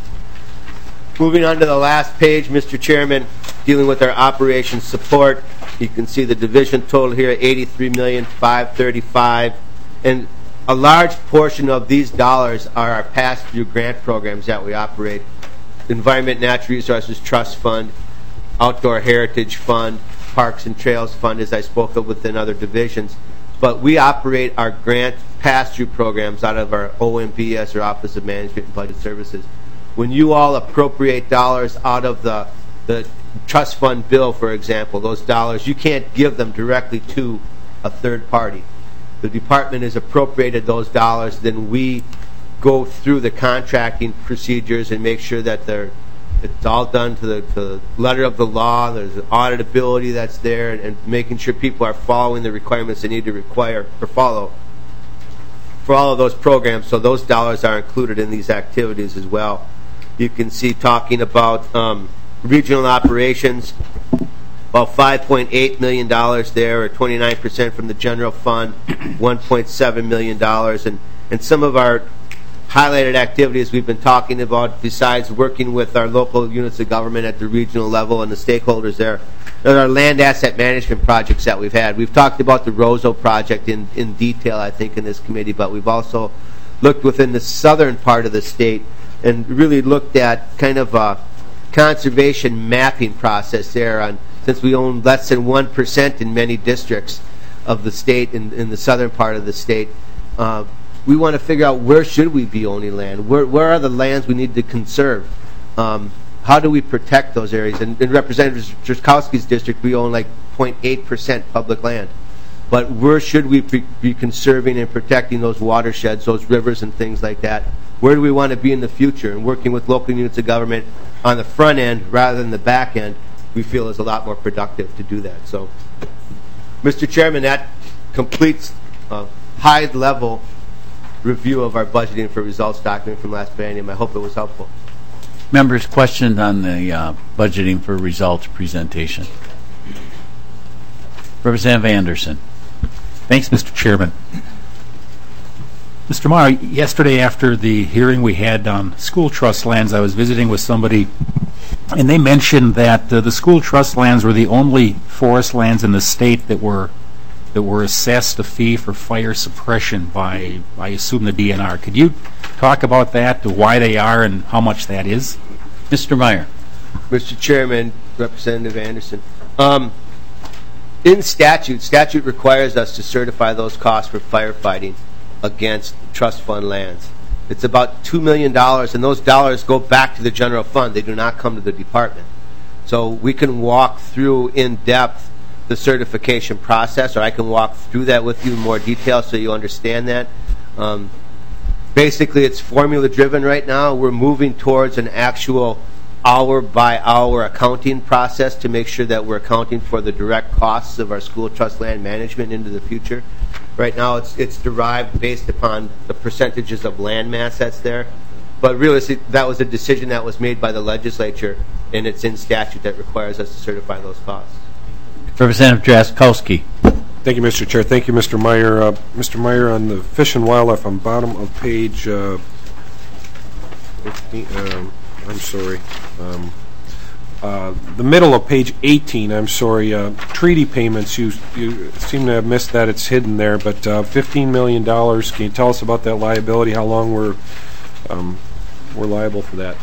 Moving on to the last page, Mr. Chairman, dealing with our operations support. You can see the division total here, $83,535,000, and a large portion of these dollars are our pass-through grant programs that we operate. Environment Natural Resources Trust Fund, Outdoor Heritage Fund, Parks and Trails Fund, as I spoke of within other divisions. But we operate our grant pass-through programs out of our OMBS, or Office of Management and Budget Services. When you all appropriate dollars out of the trust fund bill, for example, those dollars, you can't give them directly to a third party. The department has appropriated those dollars, then we go through the contracting procedures and make sure that it's all done to the letter of the law. There's an auditability that's there, and making sure people are following the requirements they need to follow for all of those programs. So those dollars are included in these activities as well. You can see, talking about regional operations, about $5.8 million there, or 29% from the general fund, $1.7 million. And some of our highlighted activities we've been talking about, besides working with our local units of government at the regional level and the stakeholders there, our land asset management projects that we've had. We've talked about the Roseau project in detail, I think, in this committee, but we've also looked within the southern part of the state and really looked at kind of a conservation mapping process there on, since we own less than 1% in many districts of the state, in the southern part of the state. We want to figure out where should we be owning land? Where are the lands we need to conserve? How do we protect those areas? And in Representative Drazkowski's district, we own like 0.8% public land. But where should we be conserving and protecting those watersheds, those rivers and things like that? Where do we want to be in the future? And working with local units of government on the front end rather than the back end, we feel is a lot more productive to do that. So, Mr. Chairman, that completes a high-level review of our budgeting for results document from last biennium. I hope it was helpful. Members, questions on the budgeting for results presentation? Representative Anderson. Thanks, Mr. Chairman. Mr. Meyer, yesterday after the hearing we had on school trust lands, I was visiting with somebody, and they mentioned that the school trust lands were the only forest lands in the state that were assessed a fee for fire suppression by, I assume, the DNR. Could you talk about that, why they are, and how much that is? Mr. Meyer. Mr. Chairman, Representative Anderson. In statute requires us to certify those costs for firefighting against trust fund lands. It's about $2 million, and those dollars go back to the general fund. They do not come to the department. So we can walk through in depth the certification process, or I can walk through that with you in more detail so you understand that. Basically, it's formula driven right now. We're moving towards an actual hour-by-hour accounting process to make sure that we're accounting for the direct costs of our school trust land management into the future. Right now, it's derived based upon the percentages of land mass that's there. But realistically, that was a decision that was made by the legislature, and it's in statute that requires us to certify those costs. Representative Drazkowski. Thank you, Mr. Chair. Thank you, Mr. Meyer. Mr. Meyer, on the Fish and Wildlife, on bottom of page 15, I'm sorry. The middle of page 18, I'm sorry, treaty payments, you seem to have missed that. It's hidden there, but $15 million. Can you tell us about that liability, how long we're liable for that?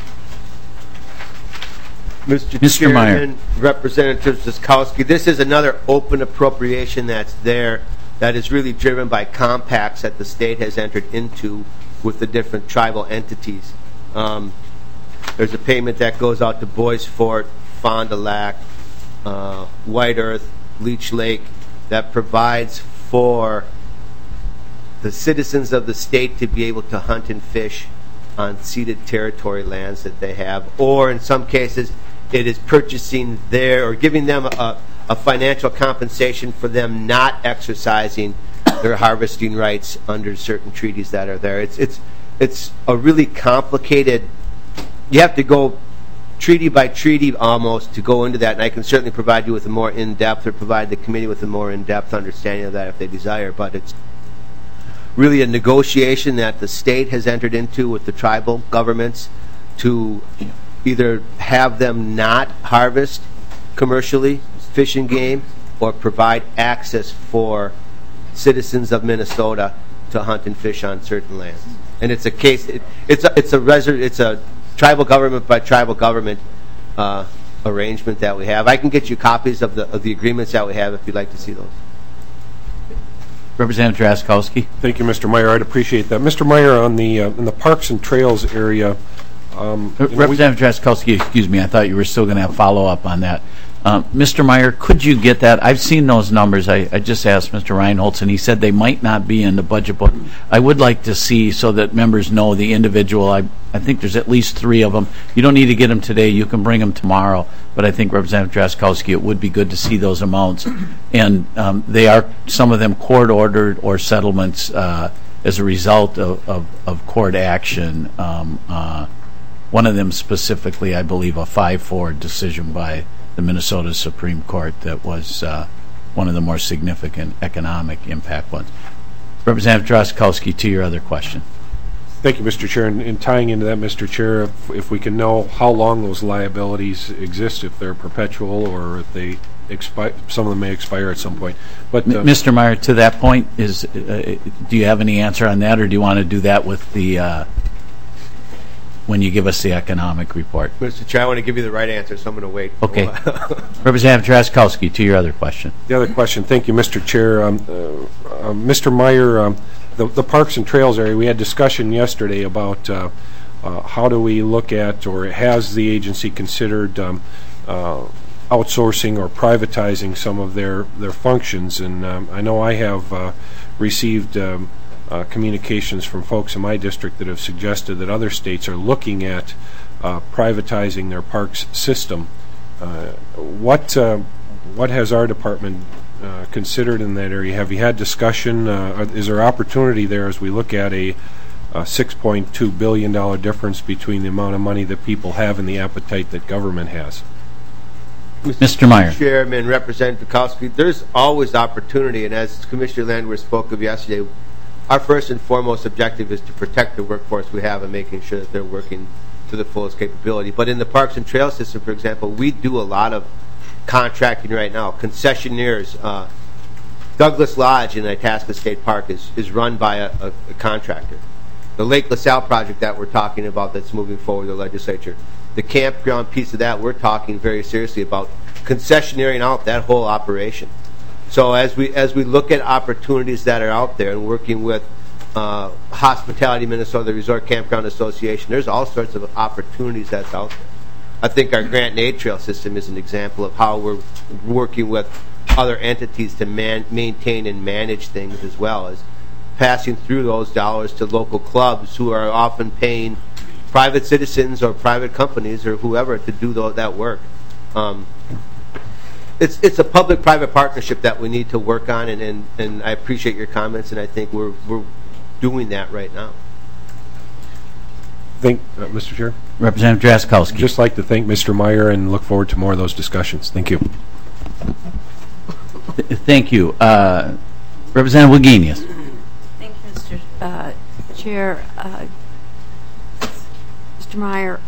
Mr. Chairman, Meyer. Representative Drazkowski, this is another open appropriation that's there that is really driven by compacts that the state has entered into with the different tribal entities. There's a payment that goes out to Boys Fort, Fond du Lac, White Earth, Leech Lake, that provides for the citizens of the state to be able to hunt and fish on ceded territory lands that they have, or in some cases it is purchasing their, or giving them a financial compensation for them not exercising their harvesting rights under certain treaties that are there. It's a really complicated, you have to go treaty by treaty almost to go into that, and I can certainly provide you with a more in-depth, or provide the committee with a more in-depth understanding of that if they desire, but it's really a negotiation that the state has entered into with the tribal governments to either have them not harvest commercially fishing game, or provide access for citizens of Minnesota to hunt and fish on certain lands. And it's a case, it's a tribal government by tribal government arrangement that we have. I can get you copies of the agreements that we have if you'd like to see those. Representative Drazkowski. Thank you, Mr. Meyer. I'd appreciate that. Mr. Meyer, on the in the Parks and Trails area. Representative Drazkowski, excuse me, I thought you were still going to have follow-up on that. Mr. Meyer, could you get that? I've seen those numbers. I just asked Mr. Reinholz, and he said they might not be in the budget book. I would like to see, so that members know the individual. I think there's at least 3 of them. You don't need to get them today. You can bring them tomorrow. But I think, Representative Drazkowski, it would be good to see those amounts. And they are, some of them, court-ordered or settlements as a result of court action. One of them specifically, I believe, a 5-4 decision by the Minnesota Supreme Court that was one of the more significant economic impact ones. Representative Drazkowski, to your other question. Thank you, Mr. Chair. And tying into that, Mr. Chair, if we can know how long those liabilities exist, if they're perpetual or if they some of them may expire at some point. But Mr. Meyer, to that point, do you have any answer on that, or do you want to do that with the when you give us the economic report? Mr. Chair, I want to give you the right answer, so I'm going to wait. Okay. Representative Drazkowski, to your other question. the other question, thank you, Mr. Chair. Mr. Meyer, the Parks and Trails area, we had discussion yesterday about how do we look at, or has the agency considered outsourcing or privatizing some of their functions? And I know I have received communications from folks in my district that have suggested that other states are looking at privatizing their parks system. What has our department considered in that area? Have you had discussion? Is there opportunity there as we look at a $6.2 billion difference between the amount of money that people have and the appetite that government has? Mr. Meyer. Chairman, Representative Drazkowski, there's always opportunity, and as Commissioner Landwehr spoke of yesterday, our first and foremost objective is to protect the workforce we have and making sure that they're working to the fullest capability. But in the Parks and Trail system, for example, we do a lot of contracting right now. Concessionaires, Douglas Lodge in Itasca State Park is run by a contractor. The Lake LaSalle project that we're talking about that's moving forward the legislature, the campground piece of that, we're talking very seriously about concessionaring out that whole operation. So as we look at opportunities that are out there and working with Hospitality Minnesota, the Resort Campground Association, there's all sorts of opportunities that's out there. I think our grant and aid trail system is an example of how we're working with other entities to maintain and manage things, as well as passing through those dollars to local clubs who are often paying private citizens or private companies or whoever to do that work. It's a public-private partnership that we need to work on, and I appreciate your comments, and I think we're doing that right now. Mr. Chair? Representative Drazkowski. I'd just like to thank Mr. Meyer and look forward to more of those discussions. Thank you. Thank you. Representative Wagenius. Thank you, Mr. Chair. Mr. Meyer,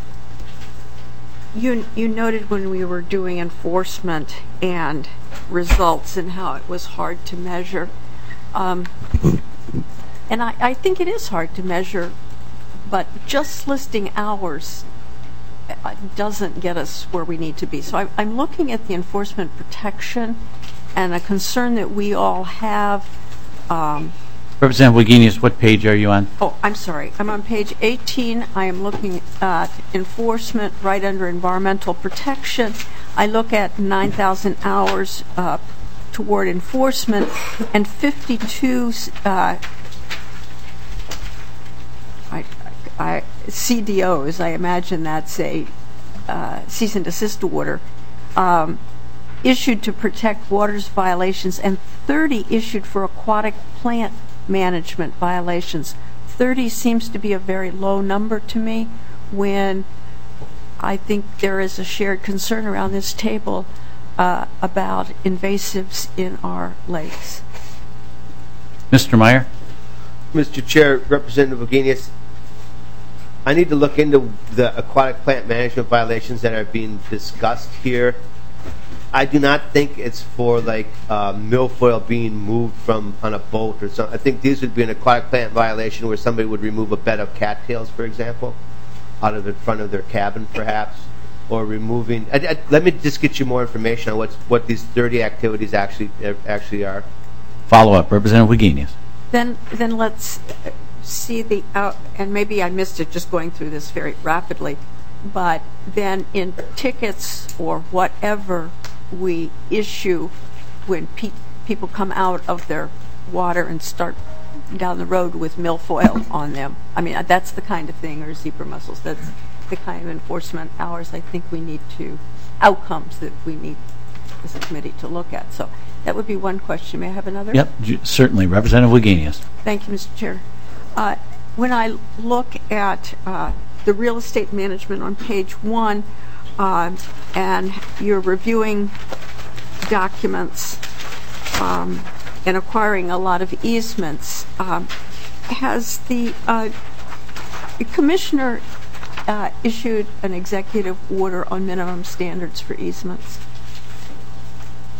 you noted when we were doing enforcement and results and how it was hard to measure. And I think it is hard to measure, but just listing hours doesn't get us where we need to be. So I'm looking at the enforcement protection and a concern that we all have. Representative Wagenius, what page are you on? Oh, I'm sorry. I'm on page 18. I am looking at enforcement right under environmental protection. I look at 9,000 hours toward enforcement and 52 CDOs. I imagine that's a cease and desist order issued to protect waters violations, and 30 issued for aquatic plant management violations. 30 seems to be a very low number to me, when I think there is a shared concern around this table about invasives in our lakes. Mr. Meyer. Mr. Chair, Representative Wagenius, I need to look into the aquatic plant management violations that are being discussed here. I do not think it's for like milfoil being moved from on a boat or something. I think these would be an aquatic plant violation where somebody would remove a bed of cattails, for example, out of the front of their cabin, perhaps, or removing. Let me just get you more information on what these 30 activities actually are. Follow up, Representative Wagenius. Then let's see the and maybe I missed it just going through this very rapidly, but then in tickets or whatever we issue when people come out of their water and start down the road with milfoil on them. I mean, that's the kind of thing, or zebra mussels. That's the kind of enforcement hours I think we need outcomes that we need as a committee to look at. So that would be one question. May I have another? Yep, certainly. Representative Wagenius. Thank you, Mr. Chair. When I look at the real estate management on page 1, and you're reviewing documents and acquiring a lot of easements, has the commissioner issued an executive order on minimum standards for easements?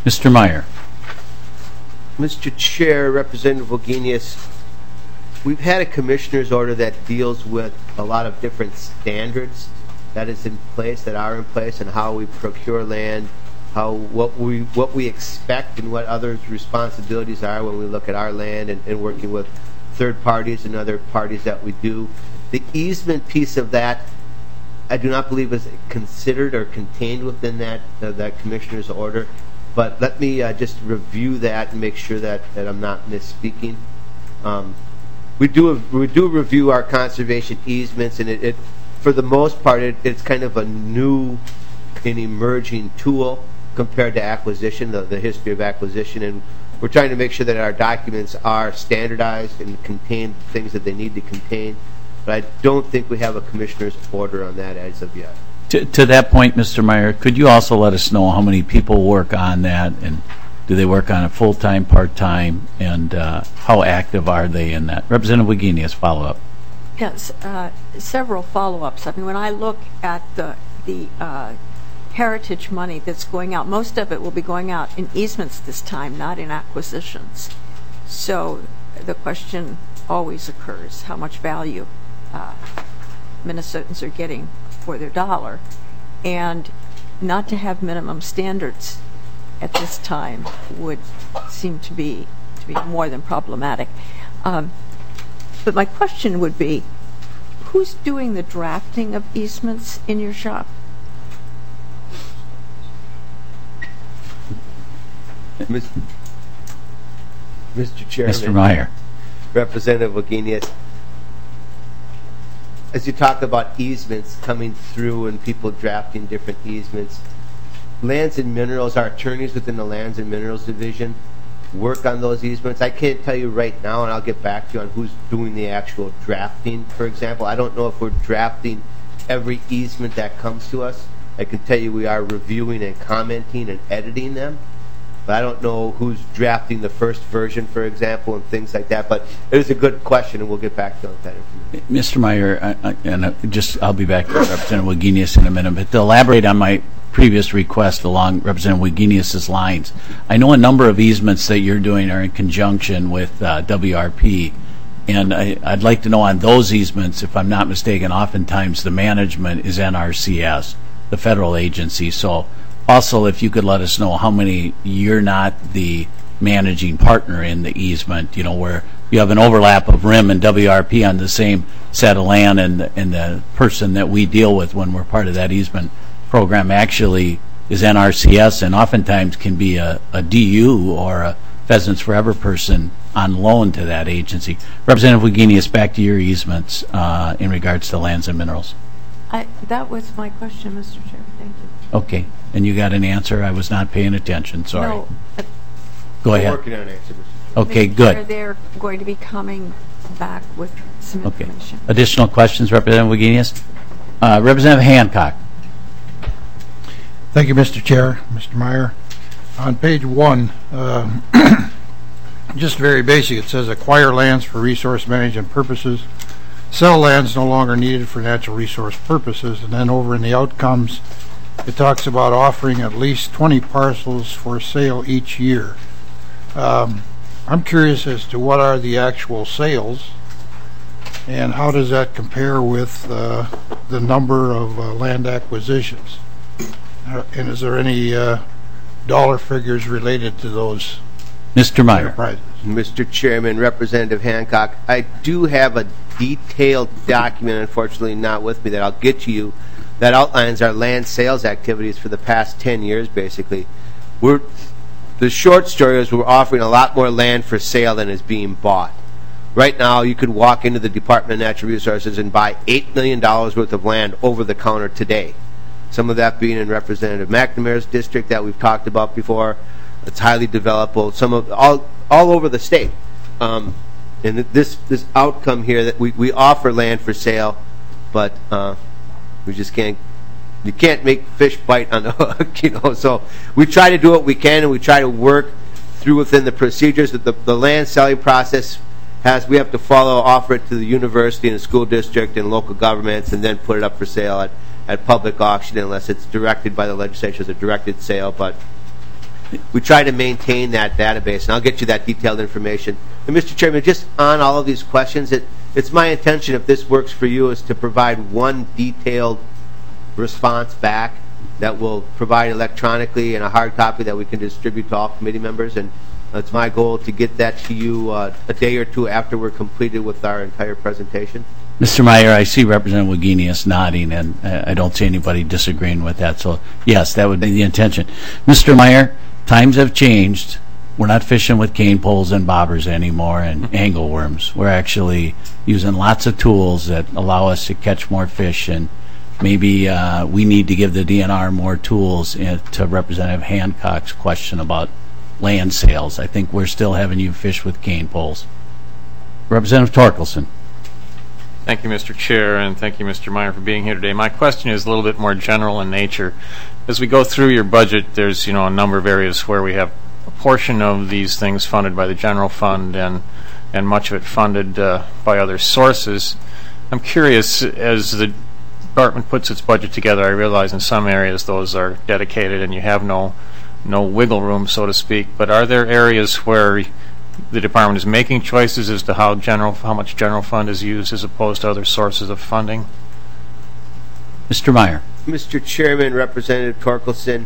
Mr. Meyer. Mr. Chair, Representative Wagenius, we've had a commissioner's order that deals with a lot of different standards that are in place, and how we procure land, what we expect, and what others' responsibilities are when we look at our land and working with third parties and other parties that we do. The easement piece of that, I do not believe is considered or contained within that commissioner's order. But let me just review that and make sure that I'm not misspeaking. We do review our conservation easements, and it for the most part it's kind of a new and emerging tool compared to acquisition, the history of acquisition, and we're trying to make sure that our documents are standardized and contain things that they need to contain. But I don't think we have a commissioner's order on that as of yet. To that point, Mr. Meyer, could you also let us know how many people work on that, and do they work on it full-time, part-time, and how active are they in that? Representative Wagenius, follow-up. Yes, several follow-ups. I mean, when I look at the heritage money that's going out, most of it will be going out in easements this time, not in acquisitions. So the question always occurs, how much value Minnesotans are getting for their dollar, and not to have minimum standards at this time would seem to be more than problematic. But my question would be, who's doing the drafting of easements in your shop? Mr. Chairman, Mr. Meyer. Representative Wagenius, as you talk about easements coming through and people drafting different easements, Lands and Minerals, our attorneys within the Lands and Minerals Division work on those easements. I can't tell you right now, and I'll get back to you on who's doing the actual drafting, for example. I don't know if we're drafting every easement that comes to us. I can tell you we are reviewing and commenting and editing them. But I don't know who's drafting the first version, for example, and things like that. But it is a good question, and we'll get back to that information. Mr. Meyer, I'll be back to Representative Wagenius in a minute, but to elaborate on my previous request along Representative Wagenius's lines, I know a number of easements that you're doing are in conjunction with WRP, and I'd like to know on those easements, if I'm not mistaken, oftentimes the management is NRCS, the federal agency. So also, if you could let us know how many you're not the managing partner in the easement, where you have an overlap of RIM and WRP on the same set of land, and the person that we deal with when we're part of that easement program actually is NRCS, and oftentimes can be a DU or a Pheasants Forever person on loan to that agency. Representative Wagenius, back to your easements in regards to Lands and Minerals. That was my question, Mr. Chair. Thank you. Okay, and you got an answer? I was not paying attention, sorry. No. Go ahead. We're working on an answer, Mr. Chair. Okay, Mr. good. Chair, they're going to be coming back with some Okay. information. Additional questions, Representative Wagenius? Representative Hancock. Thank you, Mr. Chair. Mr. Meyer, on page 1, just very basic, it says acquire lands for resource management purposes, sell lands no longer needed for natural resource purposes, and then over in the outcomes it talks about offering at least 20 parcels for sale each year. I'm curious as to what are the actual sales, and how does that compare with the number of land acquisitions? And is there any dollar figures related to those Mr. Meyer. enterprises? Mr. Chairman, Representative Hancock, I do have a detailed document, unfortunately not with me, that I'll get to you, that outlines our land sales activities for the past 10 years, basically. The short story is we're offering a lot more land for sale than is being bought. Right now, you could walk into the Department of Natural Resources and buy $8 million worth of land over the counter today. Some of that being in Representative McNamara's district that we've talked about before. It's highly developable. Some of all over the state. And this outcome here that we offer land for sale, but we just can't. You can't make fish bite on the hook, So we try to do what we can, and we try to work through within the procedures that the land selling process has. We have to offer it to the university and the school district and local governments, and then put it up for sale at public auction, unless it's directed by the legislature as a directed sale. But we try to maintain that database, and I'll get you that detailed information. And Mr. Chairman, just on all of these questions, it's my intention, if this works for you, is to provide one detailed response back that will provide electronically and a hard copy that we can distribute to all committee members. And it's my goal to get that to you a day or two after we're completed with our entire presentation. Mr. Meyer, I see Representative Wagenius nodding, and I don't see anybody disagreeing with that. So, yes, that would be the intention. Mr. Meyer, times have changed. We're not fishing with cane poles and bobbers anymore and angle worms. We're actually using lots of tools that allow us to catch more fish, and maybe we need to give the DNR more tools to Representative Hancock's question about land sales. I think we're still having you fish with cane poles. Representative Torkelson. Thank you, Mr. Chair, and thank you, Mr. Meyer, for being here today. My question is a little bit more general in nature. As we go through your budget, there's a number of areas where we have a portion of these things funded by the general fund and much of it funded by other sources. I'm curious, as the department puts its budget together, I realize in some areas those are dedicated and you have no wiggle room, so to speak, but are there areas where the department is making choices as to how much general fund is used as opposed to other sources of funding? Mr. Meyer. Mr. Chairman, Representative Torkelson,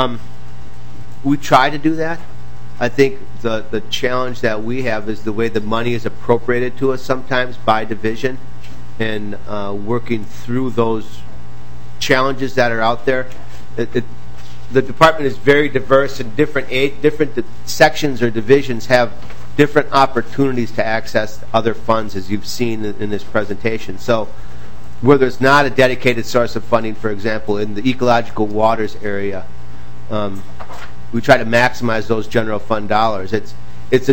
we try to do that. I think the challenge that we have is the way the money is appropriated to us sometimes by division, and working through those challenges that are out there. The department is very diverse, and different sections or divisions have different opportunities to access other funds, as you've seen in this presentation. So where there's not a dedicated source of funding, for example, in the ecological waters area, we try to maximize those general fund dollars. It's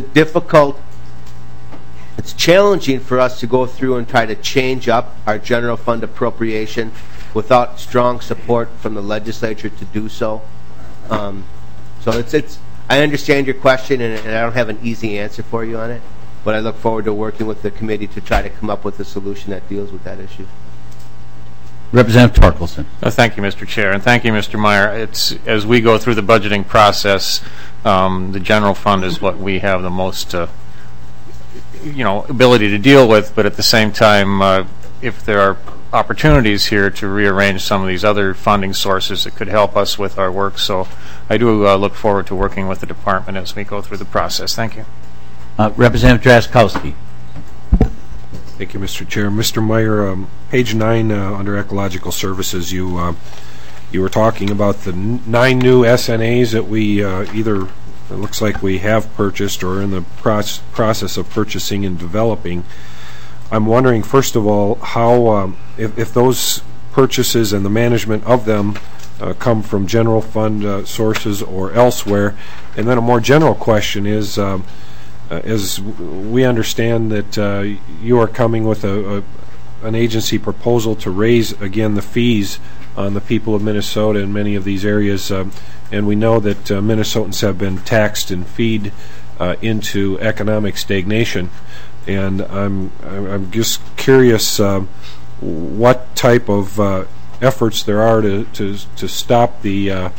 challenging for us to go through and try to change up our general fund appropriation without strong support from the legislature to do so. So I understand your question, and I don't have an easy answer for you on it, but I look forward to working with the committee to try to come up with a solution that deals with that issue. Representative Torkelson. Thank you, Mr. Chair, and thank you, Mr. Meyer. As we go through the budgeting process, the general fund is what we have the most ability to deal with, but at the same time, if there are opportunities here to rearrange some of these other funding sources that could help us with our work. So I do look forward to working with the department as we go through the process. Thank you. Representative Drazkowski. Thank you, Mr. Chair. Mr. Meyer, page 9 under Ecological Services, you were talking about the 9 new SNAs that we either, it looks like we have purchased or in the process of purchasing and developing. I'm wondering, first of all, how if those purchases and the management of them come from general fund sources or elsewhere. And then a more general question is, as we understand that you are coming with an agency proposal to raise, again, the fees on the people of Minnesota in many of these areas, and we know that Minnesotans have been taxed and feed into economic stagnation. And I'm just curious what type of efforts there are to stop the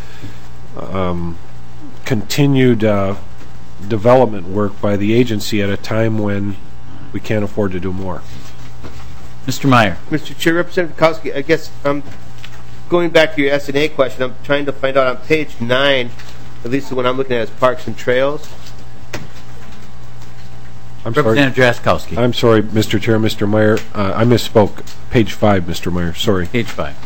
continued development work by the agency at a time when we can't afford to do more. Mr. Meyer. Mr. Chair, Representative Kowski, I guess going back to your S&A question, I'm trying to find out on page 9, at least the one I'm looking at is Parks and Trails. Representative Drazkowski. I'm sorry, Mr. Chair, Mr. Meyer. I misspoke. Page 5, Mr. Meyer. Sorry. Page 5.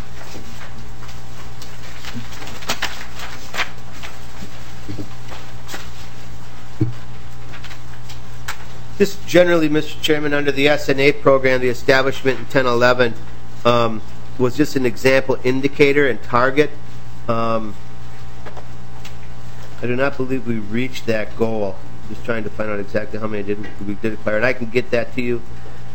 Just generally, Mr. Chairman, under the S&A program, the establishment in 1011 was just an example indicator and target. I do not believe we reached that goal. Just trying to find out exactly how many we did declare, and I can get that to you.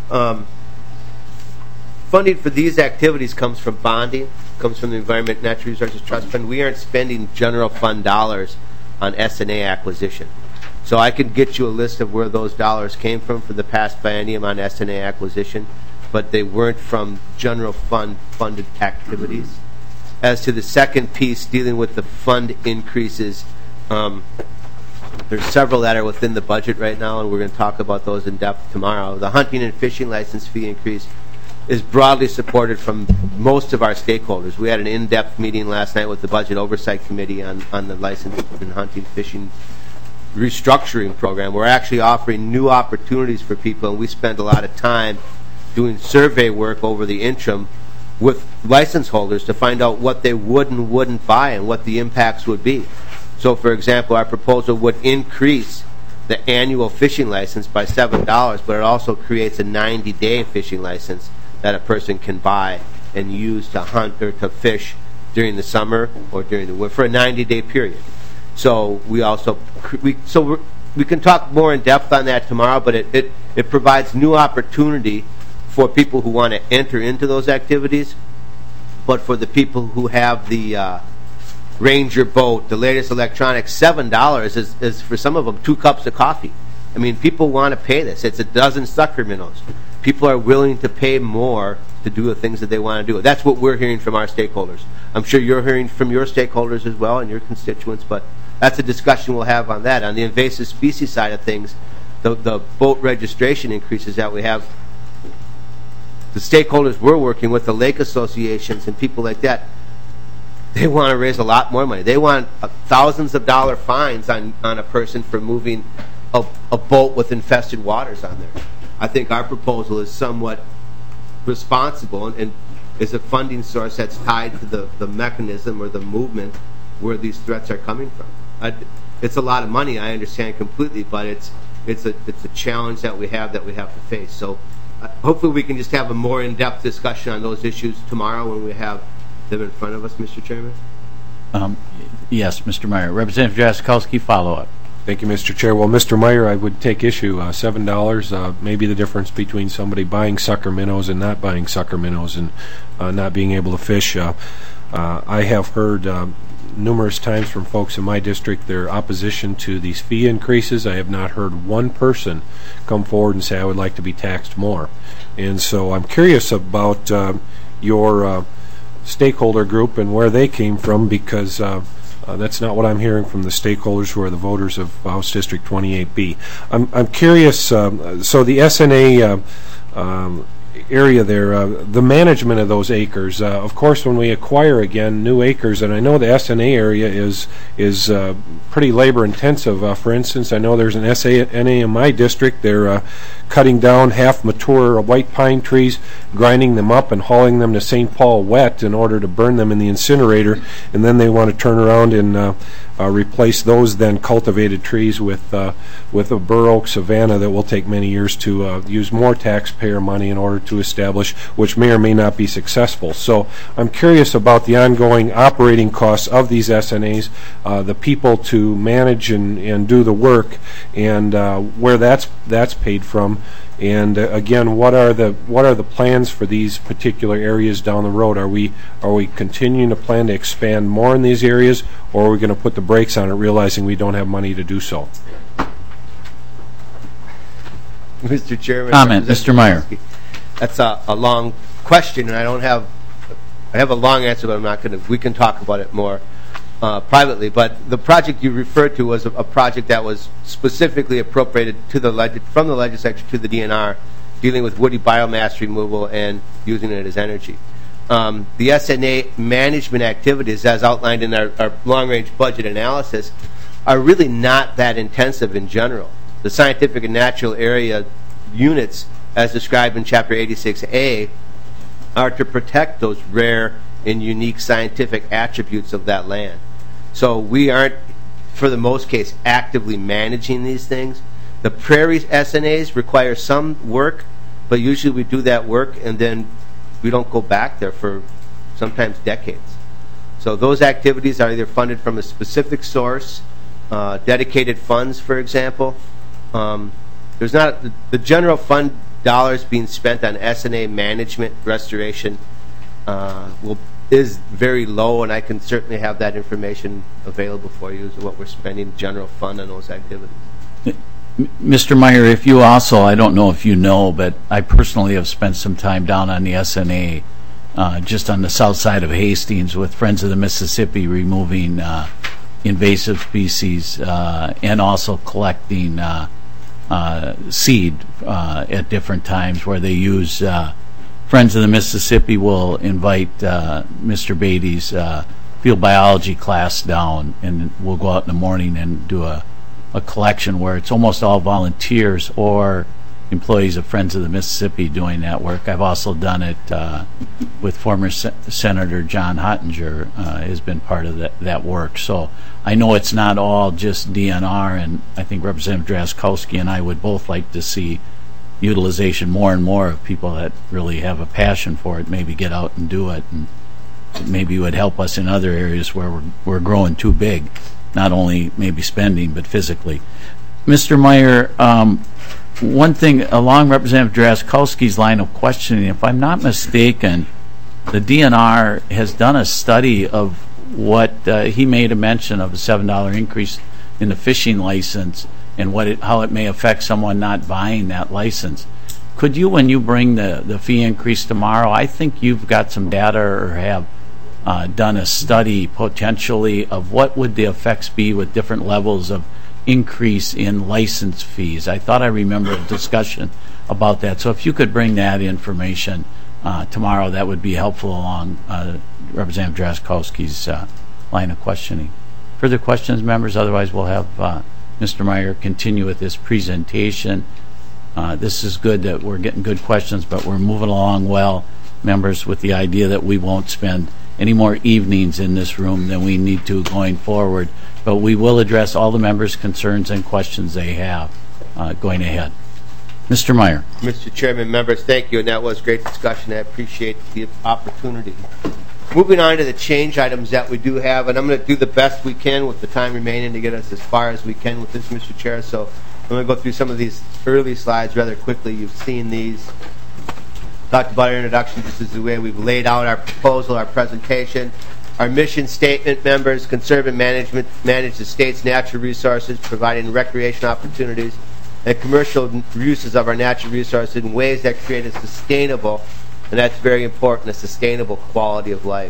Funding for these activities comes from bonding, comes from the Environment and Natural Resources Trust Fund. We aren't spending general fund dollars on S&A acquisition. So I can get you a list of where those dollars came from for the past biennium on S&A acquisition, but they weren't from general fund funded activities. As to the second piece dealing with the fund increases, There's several that are within the budget right now, and we're going to talk about those in depth tomorrow. The hunting and fishing license fee increase is broadly supported from most of our stakeholders. We had an in-depth meeting last night with the Budget Oversight Committee on the license and hunting fishing restructuring program. We're actually offering new opportunities for people, and we spend a lot of time doing survey work over the interim with license holders to find out what they would and wouldn't buy and what the impacts would be. So, for example, our proposal would increase the annual fishing license by $7, but it also creates a 90-day fishing license that a person can buy and use to hunt or to fish during the summer or during the winter for a 90-day period. So we can talk more in depth on that tomorrow, but it provides new opportunity for people who want to enter into those activities. But for the people who have the Ranger boat, the latest electronics, $7 is for some of them 2 cups of coffee. I mean, people want to pay this. It's a dozen sucker minnows. People are willing to pay more to do the things that they want to do. That's what we're hearing from our stakeholders. I'm sure you're hearing from your stakeholders as well and your constituents, but that's a discussion we'll have on that. On the invasive species side of things, the boat registration increases that we have, the stakeholders we're working with, the lake associations and people like that, they want to raise a lot more money. They want thousands of dollar fines on a person for moving a boat with infested waters on there. I think our proposal is somewhat responsible and is a funding source that's tied to the mechanism or the movement where these threats are coming from. It's a lot of money, I understand completely, but it's a challenge that we have to face. So hopefully we can just have a more in-depth discussion on those issues tomorrow when we have them in front of us, Mr. Chairman. Yes, Mr. Meyer. Representative Jaskowski, follow-up. Thank you, Mr. Chair. Well, Mr. Meyer, I would take issue. $7 may be the difference between somebody buying sucker minnows and not buying sucker minnows and not being able to fish. I have heard numerous times from folks in my district their opposition to these fee increases. I have not heard one person come forward and say, I would like to be taxed more. And so I'm curious about your stakeholder group and where they came from, because that's not what I'm hearing from the stakeholders who are the voters of House District 28B. I'm curious, so the SNA area there, the management of those acres, of course when we acquire again new acres, and I know the SNA area is pretty labor intensive. For instance, I know there's an SNA in my district. They're cutting down half mature white pine trees, grinding them up and hauling them to St. Paul wet in order to burn them in the incinerator, and then they want to turn around and replace those then cultivated trees with a bur oak savanna that will take many years to use more taxpayer money in order to establish, which may or may not be successful. So I'm curious about the ongoing operating costs of these SNAs, the people to manage and do the work, and where that's paid from. And again, what are the plans for these particular areas down the road? Are we continuing to plan to expand more in these areas, or are we going to put the brakes on it, realizing we don't have money to do so? Mr. Chairman. Comment, Mr. Meyer. That's a long question, and I have a long answer, but I'm not going to. We can talk about it more privately. But the project you referred to was a project that was specifically appropriated to from the legislature to the DNR, dealing with woody biomass removal and using it as energy. The SNA management activities, as outlined in our long-range budget analysis, are really not that intensive in general. The scientific and natural area units, as described in Chapter 86A, are to protect those rare and unique scientific attributes of that land. So we aren't, for the most case, actively managing these things. The prairie SNAs require some work, but usually we do that work and then we don't go back there for sometimes decades. So those activities are either funded from a specific source, dedicated funds, for example. There's not the general fund dollars being spent on SNA management restoration is very low, and I can certainly have that information available for you as what we're spending general fund on those activities. Mr. Meyer, if you also, I don't know if you know, but I personally have spent some time down on the SNA, just on the south side of Hastings with Friends of the Mississippi, removing invasive species and also collecting seed at different times where they use Friends of the Mississippi will invite Mr. Beatty's field biology class down, and we'll go out in the morning and do a collection where it's almost all volunteers or employees of Friends of the Mississippi doing that work. I've also done it with former Senator John Hottinger has been part of that work. So I know it's not all just DNR, and I think Representative Drazkowski and I would both like to see utilization more and more of people that really have a passion for it, maybe get out and do it, and maybe it would help us in other areas where we're growing too big, not only maybe spending, but physically. Mr. Meyer, one thing along Representative Drazkowski's line of questioning, if I'm not mistaken, the DNR has done a study of what he made a mention of a $7 increase in the fishing license and how it may affect someone not buying that license. Could you, when you bring the fee increase tomorrow, I think you've got some data or have done a study potentially of what would the effects be with different levels of increase in license fees. I thought I remember a discussion about that. So if you could bring that information tomorrow, that would be helpful along Representative Drazkowski's line of questioning. Further questions, members? Otherwise, we'll have Mr. Meyer continue with this presentation. This is good that we're getting good questions, but we're moving along well, members, with the idea that we won't spend any more evenings in this room than we need to going forward. But we will address all the members' concerns and questions they have going ahead. Mr. Meyer. Mr. Chairman, members, thank you, and that was great discussion. I appreciate the opportunity. Moving on to the change items that we do have, and I'm going to do the best we can with the time remaining to get us as far as we can with this, Mr. Chair. So I'm going to go through some of these early slides rather quickly. You've seen these. Talked about our introduction. This is the way we've laid out our proposal, our presentation. Our mission statement, members: conserve and manage the state's natural resources, providing recreation opportunities and commercial uses of our natural resources in ways that create a sustainable, and that's very important, a sustainable quality of life.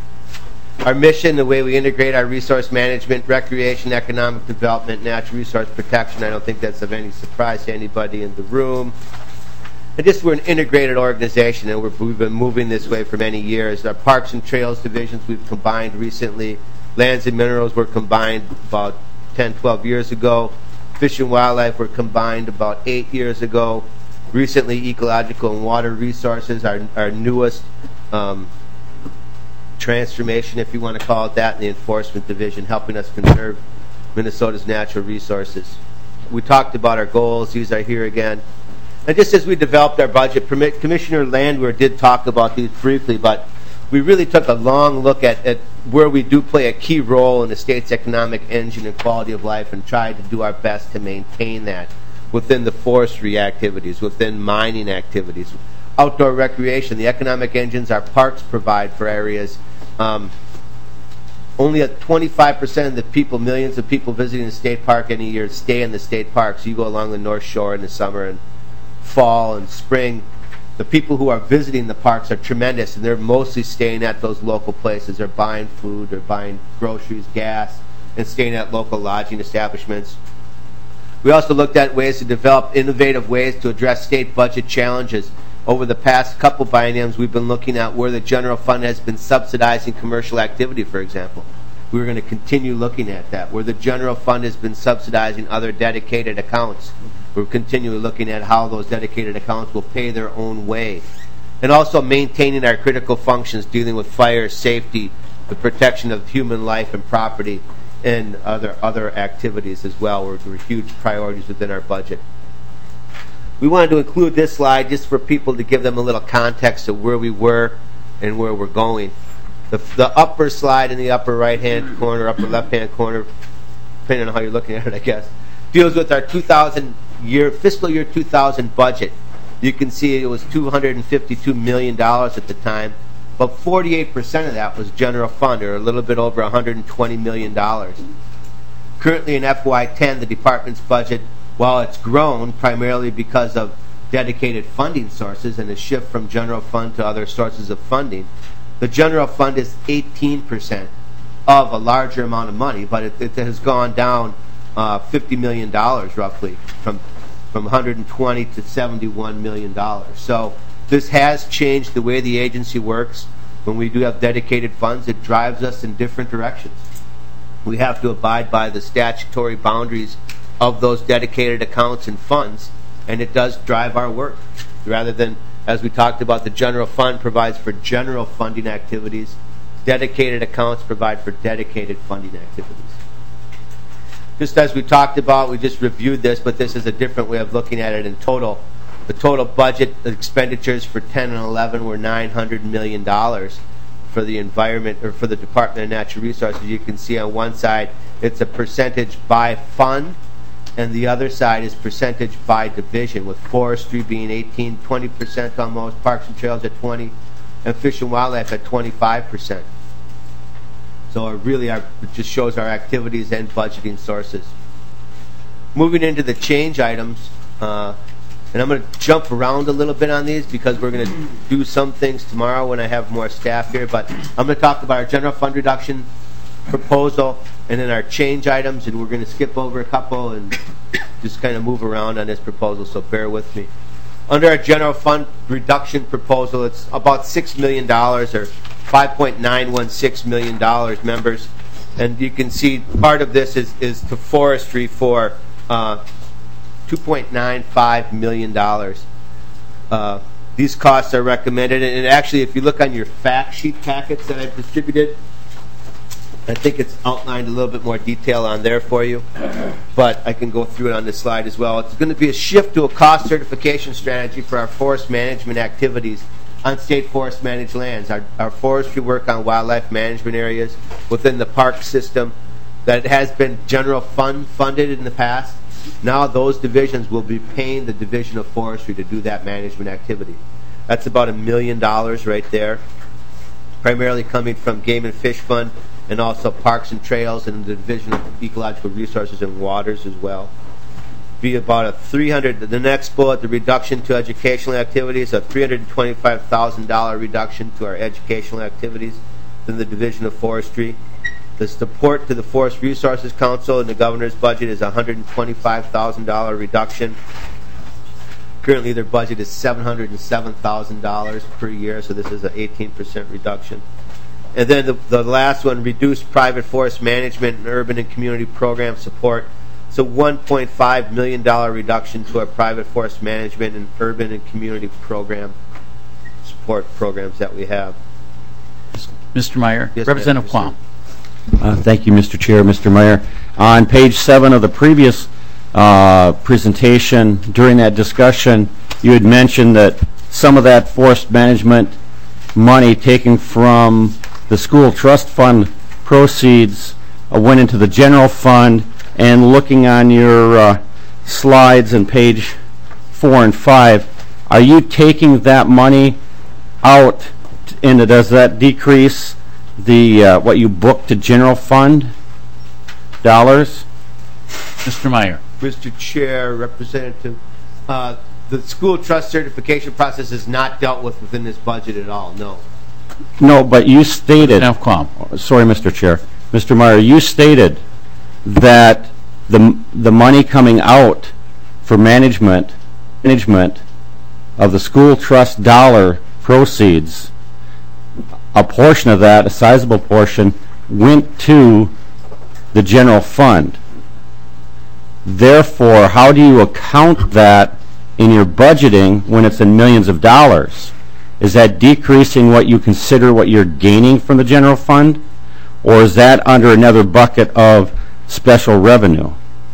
Our mission, the way we integrate our resource management, recreation, economic development, natural resource protection, I don't think that's of any surprise to anybody in the room. And just we're an integrated organization, and we've been moving this way for many years. Our Parks and Trails divisions we've combined recently. Lands and Minerals were combined about 10, 12 years ago. Fish and Wildlife were combined about 8 years ago. Recently, Ecological and Water Resources, our newest transformation, if you want to call it that, in the Enforcement Division, helping us conserve Minnesota's natural resources. We talked about our goals. These are here again. And just as we developed our budget, Commissioner Landwehr did talk about these briefly, but we really took a long look at where we do play a key role in the state's economic engine and quality of life, and tried to do our best to maintain that within the forestry activities, within mining activities, outdoor recreation. The economic engines our parks provide for areas. Only at 25% of the people, millions of people visiting the state park any year, stay in the state parks. You go along the North Shore in the summer and fall and spring. The people who are visiting the parks are tremendous, and they're mostly staying at those local places. They're buying food, they're buying groceries, gas, and staying at local lodging establishments. We also looked at ways to develop innovative ways to address state budget challenges. Over the past couple bienniums, we've been looking at where the general fund has been subsidizing commercial activity, for example. We're going to continue looking at that. Where the general fund has been subsidizing other dedicated accounts, we're continually looking at how those dedicated accounts will pay their own way. And also maintaining our critical functions, dealing with fire, safety, the protection of human life and property, and other activities as well. Were huge priorities within our budget. We wanted to include this slide just for people to give them a little context of where we were and where we're going. The upper slide in the upper right-hand corner, upper left-hand corner, depending on how you're looking at it, I guess, deals with our fiscal year 2000 budget. You can see it was $252 million at the time, but 48% of that was general fund, or a little bit over $120 million. Currently in FY10, the department's budget, while it's grown primarily because of dedicated funding sources and a shift from general fund to other sources of funding, the general fund is 18% of a larger amount of money, but it has gone down $50 million roughly from 120 to $71 million. So this has changed the way the agency works. When we do have dedicated funds, it drives us in different directions. We have to abide by the statutory boundaries of those dedicated accounts and funds, and it does drive our work. Rather than, as we talked about, the general fund provides for general funding activities, dedicated accounts provide for dedicated funding activities. Just as we talked about, we just reviewed this, but this is a different way of looking at it in total. The total budget expenditures for 10 and 11 were $900 million for the environment, or for the Department of Natural Resources. You can see on one side it's a percentage by fund, and the other side is percentage by division, with forestry being 20% almost, parks and trails at 20%, and fish and wildlife at 25%. So it just shows our activities and budgeting sources. Moving into the change items, and I'm going to jump around a little bit on these because we're going to do some things tomorrow when I have more staff here, but I'm going to talk about our general fund reduction proposal and then our change items, and we're going to skip over a couple and just kind of move around on this proposal, so bear with me. Under our general fund reduction proposal, it's about $6 million, or $5.916 million, members. And you can see part of this is to forestry for $2.95 million. These costs are recommended. And actually, if you look on your fact sheet packets that I've distributed, I think it's outlined a little bit more detail on there for you, but I can go through it on this slide as well. It's going to be a shift to a cost certification strategy for our forest management activities on state forest managed lands. Our forestry work on wildlife management areas within the park system that has been general fund funded in the past. Now those divisions will be paying the Division of Forestry to do that management activity. That's about $1 million right there, primarily coming from Game and Fish Fund, and also Parks and Trails and the Division of Ecological Resources and Waters as well. Be about a the next bullet, the reduction to educational activities, a $325,000 reduction to our educational activities in the Division of Forestry. The support to the Forest Resources Council in the governor's budget is a $125,000 reduction. Currently their budget is $707,000 per year, so this is an 18% reduction. And then the last one, reduced private forest management and urban and community program support. It's a $1.5 million reduction to our private forest management and urban and community program support programs that we have. Mr. Meyer, Yes, Representative Quam. Thank you, Mr. Chair, Mr. Meyer. On page 7 of the previous presentation, during that discussion, you had mentioned that some of that forest management money taken from the school trust fund proceeds went into the general fund, and looking on your slides on page 4 and 5, are you taking that money out, and does that decrease the what you book to general fund dollars? Mr. Meyer. Mr. Chair, Representative, the school trust certification process is not dealt with within this budget at all, no. No, but you stated... Representative Quam. Sorry, Mr. Chair. Mr. Meyer, you stated that the money coming out for management of the school trust dollar proceeds, a portion of that, a sizable portion, went to the general fund. Therefore, how do you account that in your budgeting when it's in millions of dollars? Is that decreasing what you consider what you're gaining from the general fund? Or is that under another bucket of special revenue?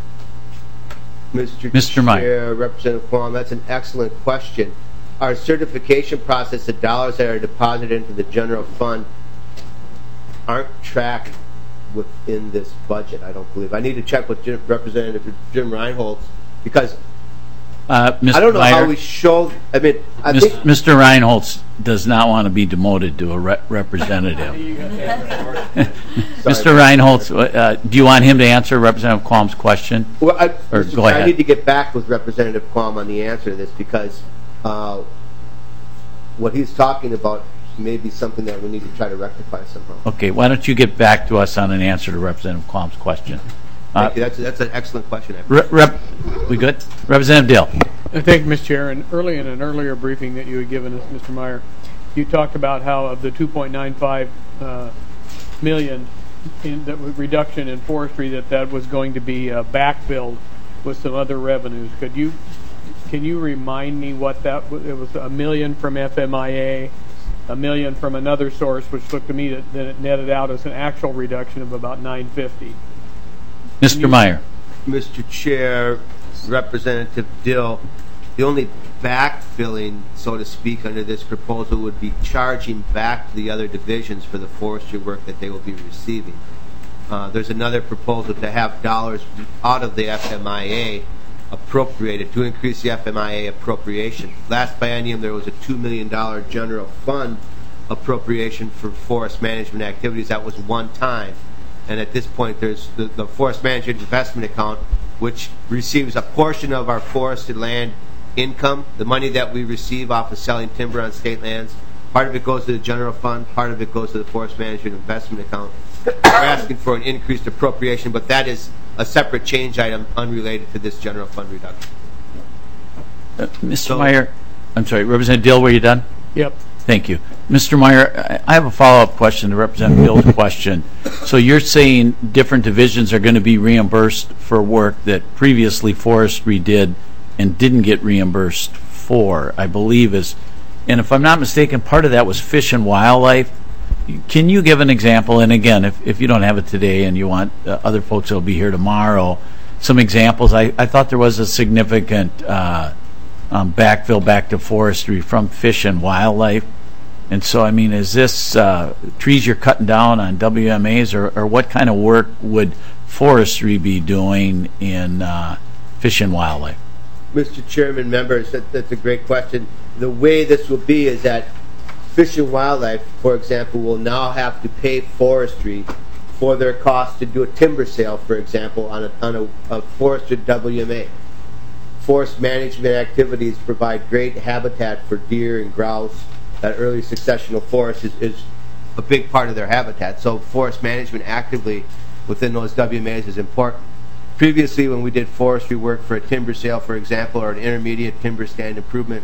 Mr. Meyer. Chair, Representative Quam, that's an excellent question. Our certification process, the dollars that are deposited into the general fund aren't tracked within this budget, I don't believe. I need to check with Representative Jim Reinholz, because I don't know how we show. I mean, I think Mr. Reinholz does not want to be demoted to a representative. Mr. Reinholz, do you want him to answer Representative Quam's question? Well, Go ahead. I need to get back with Representative Quam on the answer to this, because what he's talking about may be something that we need to try to rectify somehow. Okay, why don't you get back to us on an answer to Representative Qualm's question? Thank you. That's an excellent question. We good? Representative Dale. Thank you, Mr. Chair. And in an earlier briefing that you had given us, Mr. Meyer, you talked about how of the 2.95 million in the reduction in forestry that was going to be backfilled with some other revenues. Can you remind me what that was? It was $1 million from FMIA, $1 million from another source, which looked to me that it netted out as an actual reduction of about $950. Mr. Meyer. Mr. Chair, Representative Dill, the only backfilling, so to speak, under this proposal would be charging back to the other divisions for the forestry work that they will be receiving. There's another proposal to have dollars out of the FMIA appropriated to increase the FMIA appropriation. Last biennium, there was a $2 million general fund appropriation for forest management activities. That was one time. And at this point, there's the Forest Management Investment Account, which receives a portion of our forested land income, the money that we receive off of selling timber on state lands. Part of it goes to the general fund, part of it goes to the Forest Management Investment Account. We're asking for an increased appropriation, but that is a separate change item unrelated to this general fund reduction. Mr. Meyer, I'm sorry, Representative Dill, were you done? Yep. Thank you. Mr. Meyer, I have a follow-up question to Representative Dill's question. So you're saying different divisions are going to be reimbursed for work that previously forestry did and didn't get reimbursed for, I believe is, and if I'm not mistaken, part of that was Fish and Wildlife. Can you give an example, and again, if you don't have it today and you want other folks that will be here tomorrow, some examples? I thought there was a significant backfill back to forestry from Fish and Wildlife. And so, I mean, is this trees you're cutting down on WMAs, or what kind of work would forestry be doing in Fish and Wildlife? Mr. Chairman, members, that's a great question. The way this will be is that Fish and Wildlife, for example, will now have to pay forestry for their cost to do a timber sale, for example, on a forested WMA. Forest management activities provide great habitat for deer and grouse. That early successional forest is a big part of their habitat. So forest management actively within those WMAs is important. Previously, when we did forestry work for a timber sale, for example, or an intermediate timber stand improvement,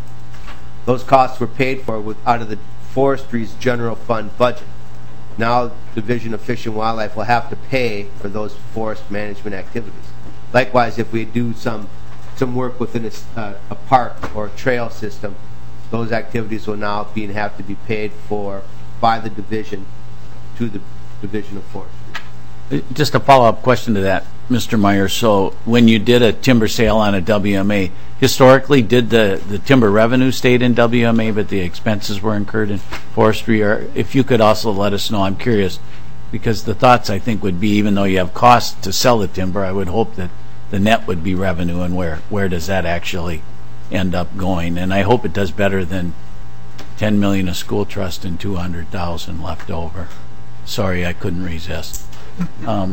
those costs were paid for out of the forestry's general fund budget. Now, the Division of Fish and Wildlife will have to pay for those forest management activities. Likewise, if we do some work within a park or a trail system, those activities will now have to be paid for by the division to the Division of Forestry. Just a follow-up question to that, Mr. Meyer. So when you did a timber sale on a WMA, historically did the timber revenue stayed in WMA but the expenses were incurred in forestry? Or if you could also let us know, I'm curious, because the thoughts I think would be, even though you have costs to sell the timber, I would hope that the net would be revenue, and where does that actually end up going? And I hope it does better than $10 million a school trust and $200,000 left over. Sorry, I couldn't resist. Well,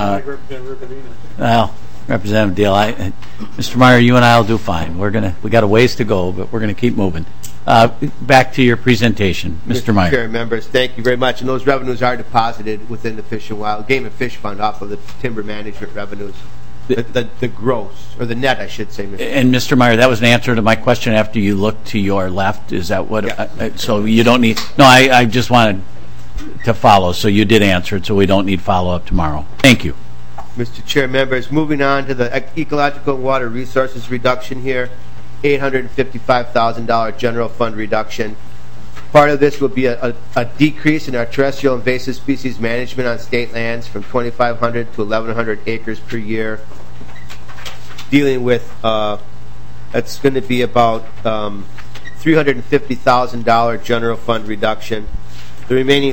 Representative Deal, Mr. Meyer, you and I will do fine. We got a ways to go, but we're gonna keep moving. Back to your presentation, Mr. Meyer. Chair, members, thank you very much. And those revenues are deposited within the Fish and Wild Game and Fish Fund off of the timber management revenues. The gross, or the net, I should say, Mr. And Mr. Meyer, that was an answer to my question after you looked to your left. Is that what? Yes. So you don't need. No, I just wanted to follow. So you did answer it. So we don't need follow-up tomorrow. Thank you. Mr. Chair, members, moving on to the ecological and water resources reduction here, $855,000 general fund reduction. Part of this will be a decrease in our terrestrial invasive species management on state lands from 2,500 to 1,100 acres per year. Dealing with, that's going to be about $350,000 general fund reduction. The remaining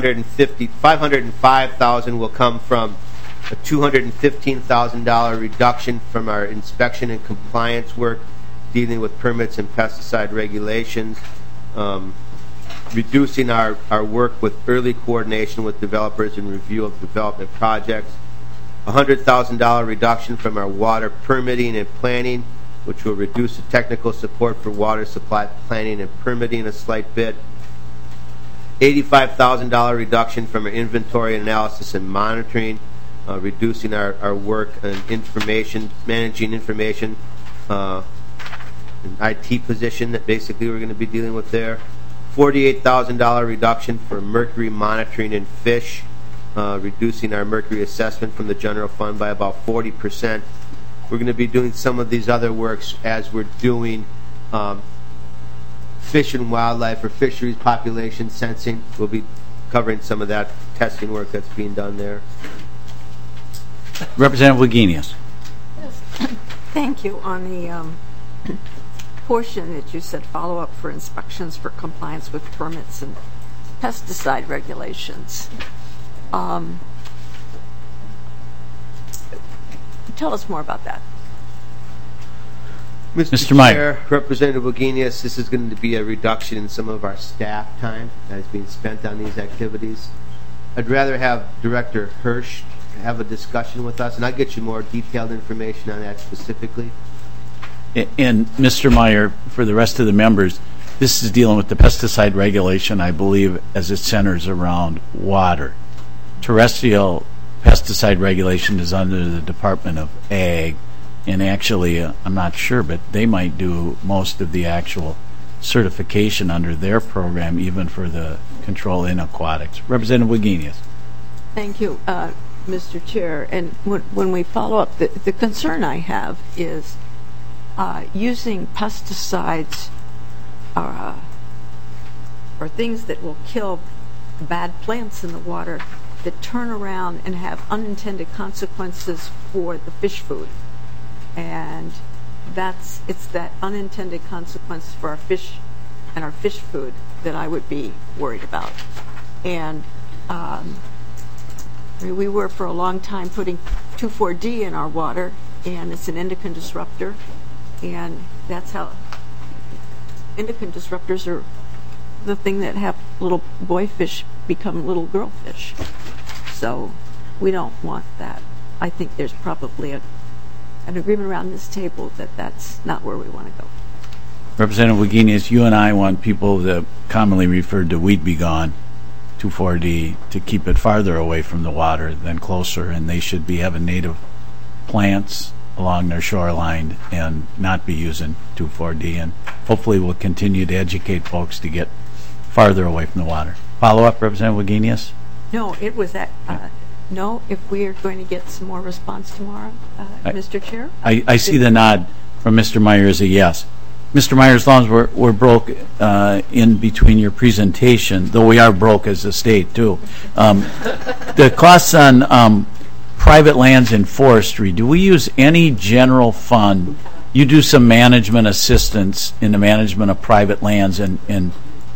$505,000 will come from a $215,000 reduction from our inspection and compliance work dealing with permits and pesticide regulations. Reducing our work with early coordination with developers and review of development projects. $100,000 reduction from our water permitting and planning, which will reduce the technical support for water supply planning and permitting a slight bit. $85,000 reduction from our inventory analysis and monitoring, reducing our work and information, managing information, an IT position that basically we're going to be dealing with there. $48,000 reduction for mercury monitoring and fish, reducing our mercury assessment from the general fund by about 40%. We're going to be doing some of these other works as we're doing fish and wildlife or fisheries population sensing. We'll be covering some of that testing work that's being done there. Representative Wagenius. Thank you. On the portion that you said follow-up for inspections for compliance with permits and pesticide regulations, tell us more about that. Mr. Meyer. Chair, Representative Wagenius, this is going to be a reduction in some of our staff time that is being spent on these activities. I'd rather have Director Hirsch have a discussion with us, and I'll get you more detailed information on that specifically. And Mr. Meyer, for the rest of the members, this is dealing with the pesticide regulation, I believe, as it centers around water. Terrestrial pesticide regulation is under the Department of Ag, and actually, I'm not sure, but they might do most of the actual certification under their program, even for the control in aquatics. Representative Wagenius. Thank you, Mr. Chair. And when we follow up, the concern I have is using pesticides or things that will kill bad plants in the water that turn around and have unintended consequences for the fish food. And it's that unintended consequence for our fish and our fish food that I would be worried about. And we were for a long time putting 2,4-D in our water, and it's an endocrine disruptor, and that's how endocrine disruptors are the thing that have little boy fish become little girl fish. So we don't want that. I think there's probably an agreement around this table that that's not where we want to go. Representative Wagenius, you and I want people that commonly referred to Weed Be Gone, 2,4-D, to keep it farther away from the water than closer, and they should be having native plants along their shoreline and not be using 2,4-D, and hopefully we'll continue to educate folks to get farther away from the water. Follow up, Representative Wagenius? No, it was that. No, if we are going to get some more response tomorrow, Mr. Chair? I see the nod from Mr. Meyer as a yes. Mr. Meyer, as long as we're broke in between your presentation, though we are broke as a state, too. The costs on private lands and forestry, do we use any general fund? You do some management assistance in the management of private lands, and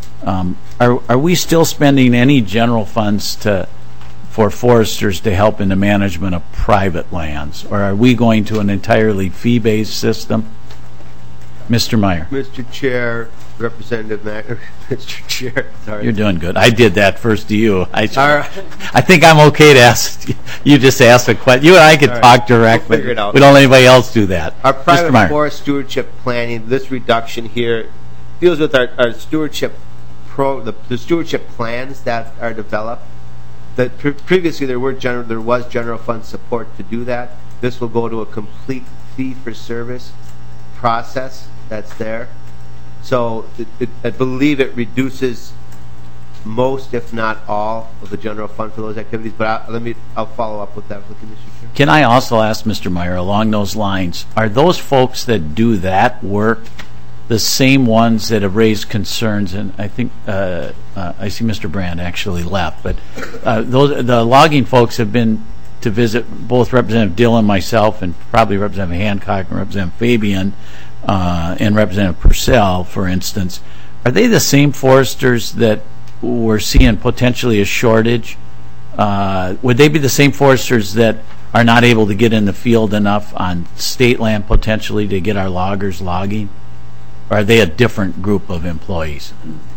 are we still spending any general funds for foresters to help in the management of private lands, or are we going to an entirely fee-based system? Mr. Meyer. Mr. Chair, Representative Mr. Chair, sorry. You're doing good. I did that first to you. I think I'm okay to ask. You just asked a question. You and I could talk direct, we'll figure it out. We don't let anybody else do that. Our private forest stewardship planning, this reduction here deals with our stewardship the stewardship plans that are developed. Previously there was general fund support to do that. This will go to a complete fee-for-service process that's there. So I believe it reduces most, if not all, of the general fund for those activities. But I'll follow up with that with you, Mr. Chair. Can I also ask Mr. Meyer, along those lines, are those folks that do that work the same ones that have raised concerns? And I think I see Mr. Brand actually left, but the logging folks have been to visit both Representative Dillon, myself, and probably Representative Hancock and Representative Fabian and Representative Purcell, for instance. Are they the same foresters that we're seeing potentially a shortage? Would they be the same foresters that are not able to get in the field enough on state land potentially to get our loggers logging? Or are they a different group of employees?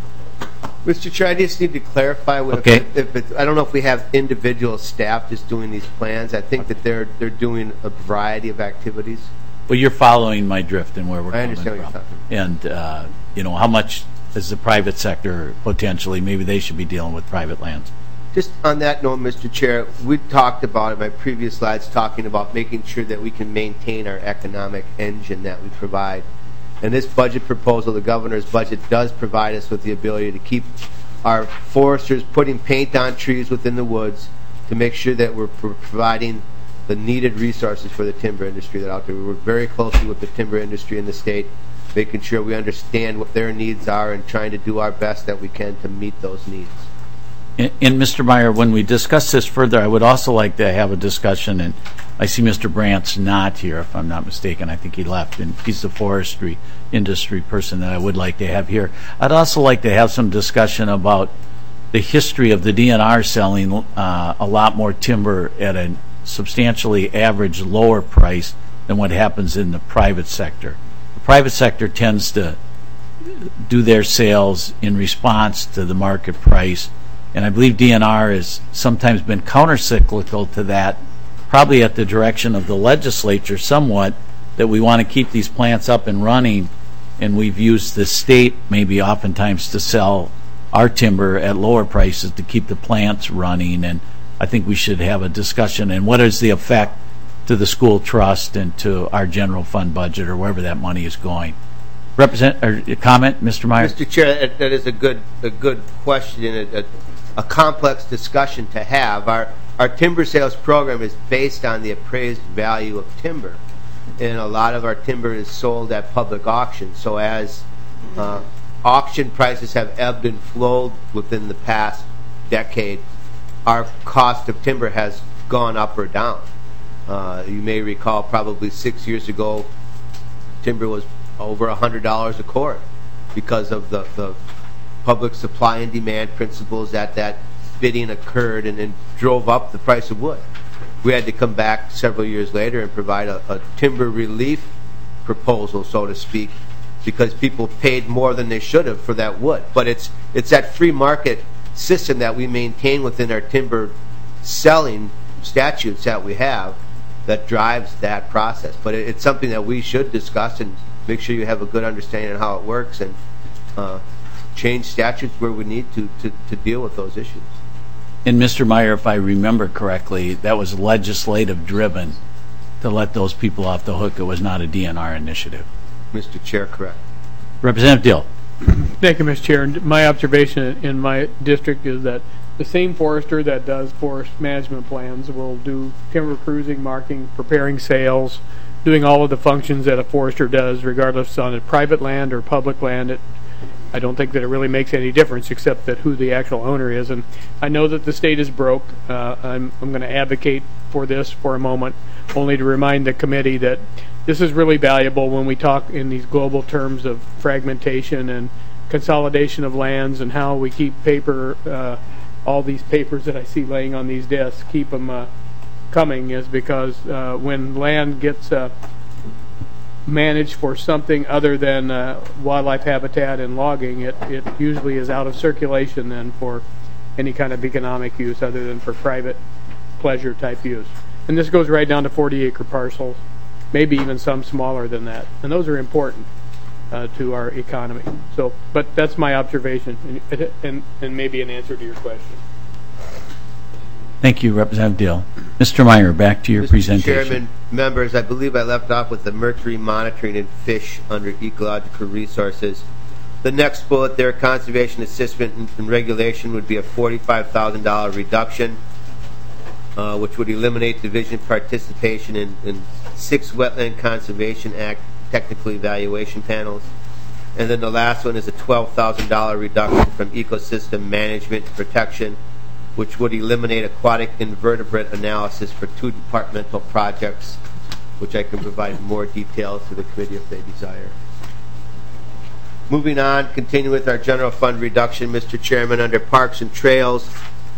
Mr. Chair, I just need to clarify. Okay. I don't know if we have individual staff just doing these plans. I think that they're doing a variety of activities. Well, you're following my drift and where we're coming from. I understand what you're talking about. And, how much as the private sector potentially. Maybe they should be dealing with private lands. Just on that note, Mr. Chair, we talked about in my previous slides talking about making sure that we can maintain our economic engine that we provide. And this budget proposal, the governor's budget, does provide us with the ability to keep our foresters putting paint on trees within the woods to make sure that we're providing the needed resources for the timber industry that are out there. We work very closely with the timber industry in the state, making sure we understand what their needs are and trying to do our best that we can to meet those needs. And Mr. Meyer, when we discuss this further, I would also like to have a discussion, and I see Mr. Brandt's not here, if I'm not mistaken. I think he left, and he's the forestry industry person that I would like to have here. I'd also like to have some discussion about the history of the DNR selling a lot more timber at a substantially average lower price than what happens in the private sector. The private sector tends to do their sales in response to the market price, and I believe DNR has sometimes been countercyclical to that, probably at the direction of the legislature somewhat, that we want to keep these plants up and running, and we've used the state maybe oftentimes to sell our timber at lower prices to keep the plants running. And I think we should have a discussion, and what is the effect to the school trust and to our general fund budget or wherever that money is going. Comment, Mr. Meyer? Mr. Chair, that is a good question and a complex discussion to have. Our timber sales program is based on the appraised value of timber, and a lot of our timber is sold at public auction. So as auction prices have ebbed and flowed within the past decade, our cost of timber has gone up or down. You may recall probably 6 years ago, timber was over $100 a cord because of the public supply and demand principles that bidding occurred and drove up the price of wood. We had to come back several years later and provide a timber relief proposal, so to speak, because people paid more than they should have for that wood. But it's that free market system that we maintain within our timber selling statutes that we have that drives that process. But it's something that we should discuss and make sure you have a good understanding of how it works, and change statutes where we need to deal with those issues. And Mr. Meyer, if I remember correctly, that was legislative driven to let those people off the hook. It was not a DNR initiative. Mr. Chair, correct. Representative Dill. Thank you, Mr. Chair. My observation in my district is that the same forester that does forest management plans will do timber cruising, marking, preparing sales, doing all of the functions that a forester does, regardless on a private land or public land. I don't think that it really makes any difference except that who the actual owner is. And I know that the state is broke. I'm going to advocate for this for a moment, only to remind the committee that this is really valuable when we talk in these global terms of fragmentation and consolidation of lands and how we keep paper, all these papers that I see laying on these desks, keep them coming, is because when land gets managed for something other than wildlife habitat and logging, it usually is out of circulation then for any kind of economic use other than for private pleasure type use. And this goes right down to 40-acre parcels, maybe even some smaller than that. And those are important to our economy. So, but that's my observation and maybe an answer to your question. Thank you, Representative Dill. Mr. Meyer, back to your Mr. presentation. Chairman, members, I believe I left off with the mercury monitoring in fish under ecological resources. The next bullet there, conservation assessment and regulation, would be a $45,000 reduction, which would eliminate division participation in 6 Wetland Conservation Act technical evaluation panels. And then the last one is a $12,000 reduction from ecosystem management and protection, which would eliminate aquatic invertebrate analysis for 2 departmental projects, which I can provide more details to the committee if they desire. Moving on, continue with our general fund reduction, Mr. Chairman, under Parks and Trails,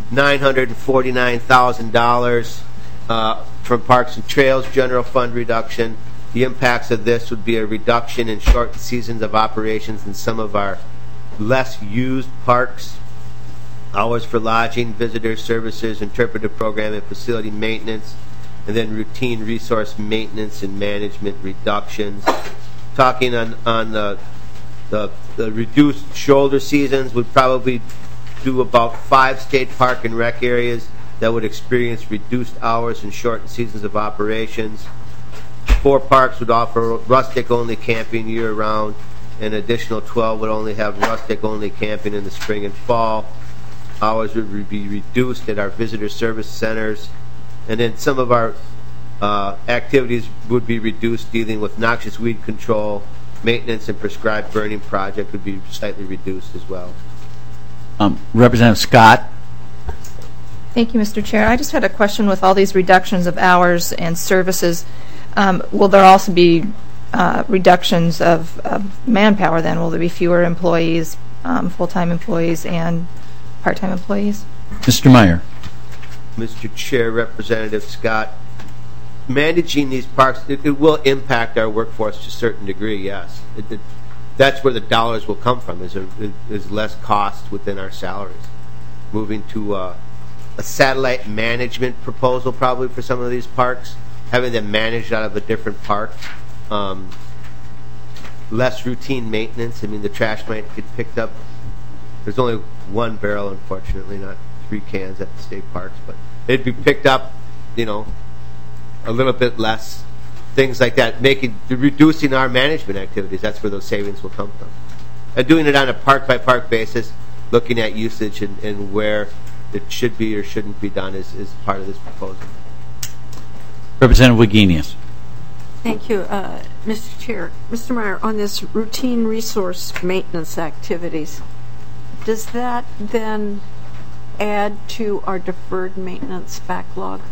$949,000 from Parks and Trails general fund reduction. The impacts of this would be a reduction in short seasons of operations in some of our less used parks, hours for lodging, visitor services, interpretive program, and facility maintenance, and then routine resource maintenance and management reductions. Talking on the The reduced shoulder seasons would probably do about 5 state park and rec areas that would experience reduced hours and shortened seasons of operations. 4 parks would offer rustic-only camping year-round. An additional 12 would only have rustic-only camping in the spring and fall. Hours would be reduced at our visitor service centers. And then some of our activities would be reduced, dealing with noxious weed control, maintenance, and prescribed burning project would be slightly reduced as well. Representative Scott. Thank you, Mr. Chair. I just had a question with all these reductions of hours and services. Will there also be reductions of manpower then? Will there be fewer employees, full-time employees and part-time employees? Mr. Meyer. Mr. Chair, Representative Scott, managing these parks, it will impact our workforce to a certain degree, yes. That's where the dollars will come from, is less cost within our salaries. Moving to a satellite management proposal probably for some of these parks, having them managed out of a different park. Less routine maintenance. I mean, the trash might get picked up. There's only 1 barrel, unfortunately, not 3 cans at the state parks, but it'd be picked up, a little bit less. Things like that, reducing our management activities. That's where those savings will come from. And doing it on a park-by-park basis, looking at usage and where it should be or shouldn't be done is part of this proposal. Representative Wagenius. Thank you, Mr. Chair. Mr. Meyer, on this routine resource maintenance activities, does that then add to our deferred maintenance backlog?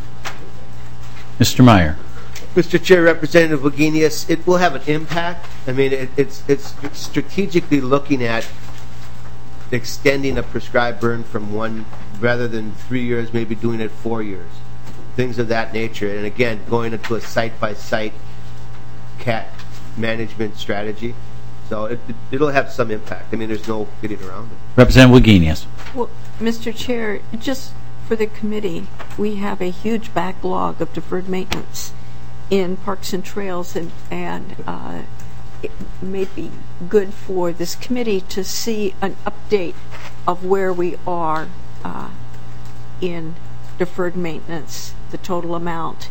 Mr. Meyer. Mr. Chair, Representative Wagenius, it will have an impact. I mean, it's strategically looking at extending a prescribed burn from 1 rather than 3 years, maybe doing it 4 years. Things of that nature. And again, going into a site-by-site CAT management strategy. So it'll have some impact. I mean, there's no getting around it. Representative Wagenius. Well, Mr. Chair, just for the committee, we have a huge backlog of deferred maintenance in parks and trails, and it may be good for this committee to see an update of where we are in deferred maintenance, the total amount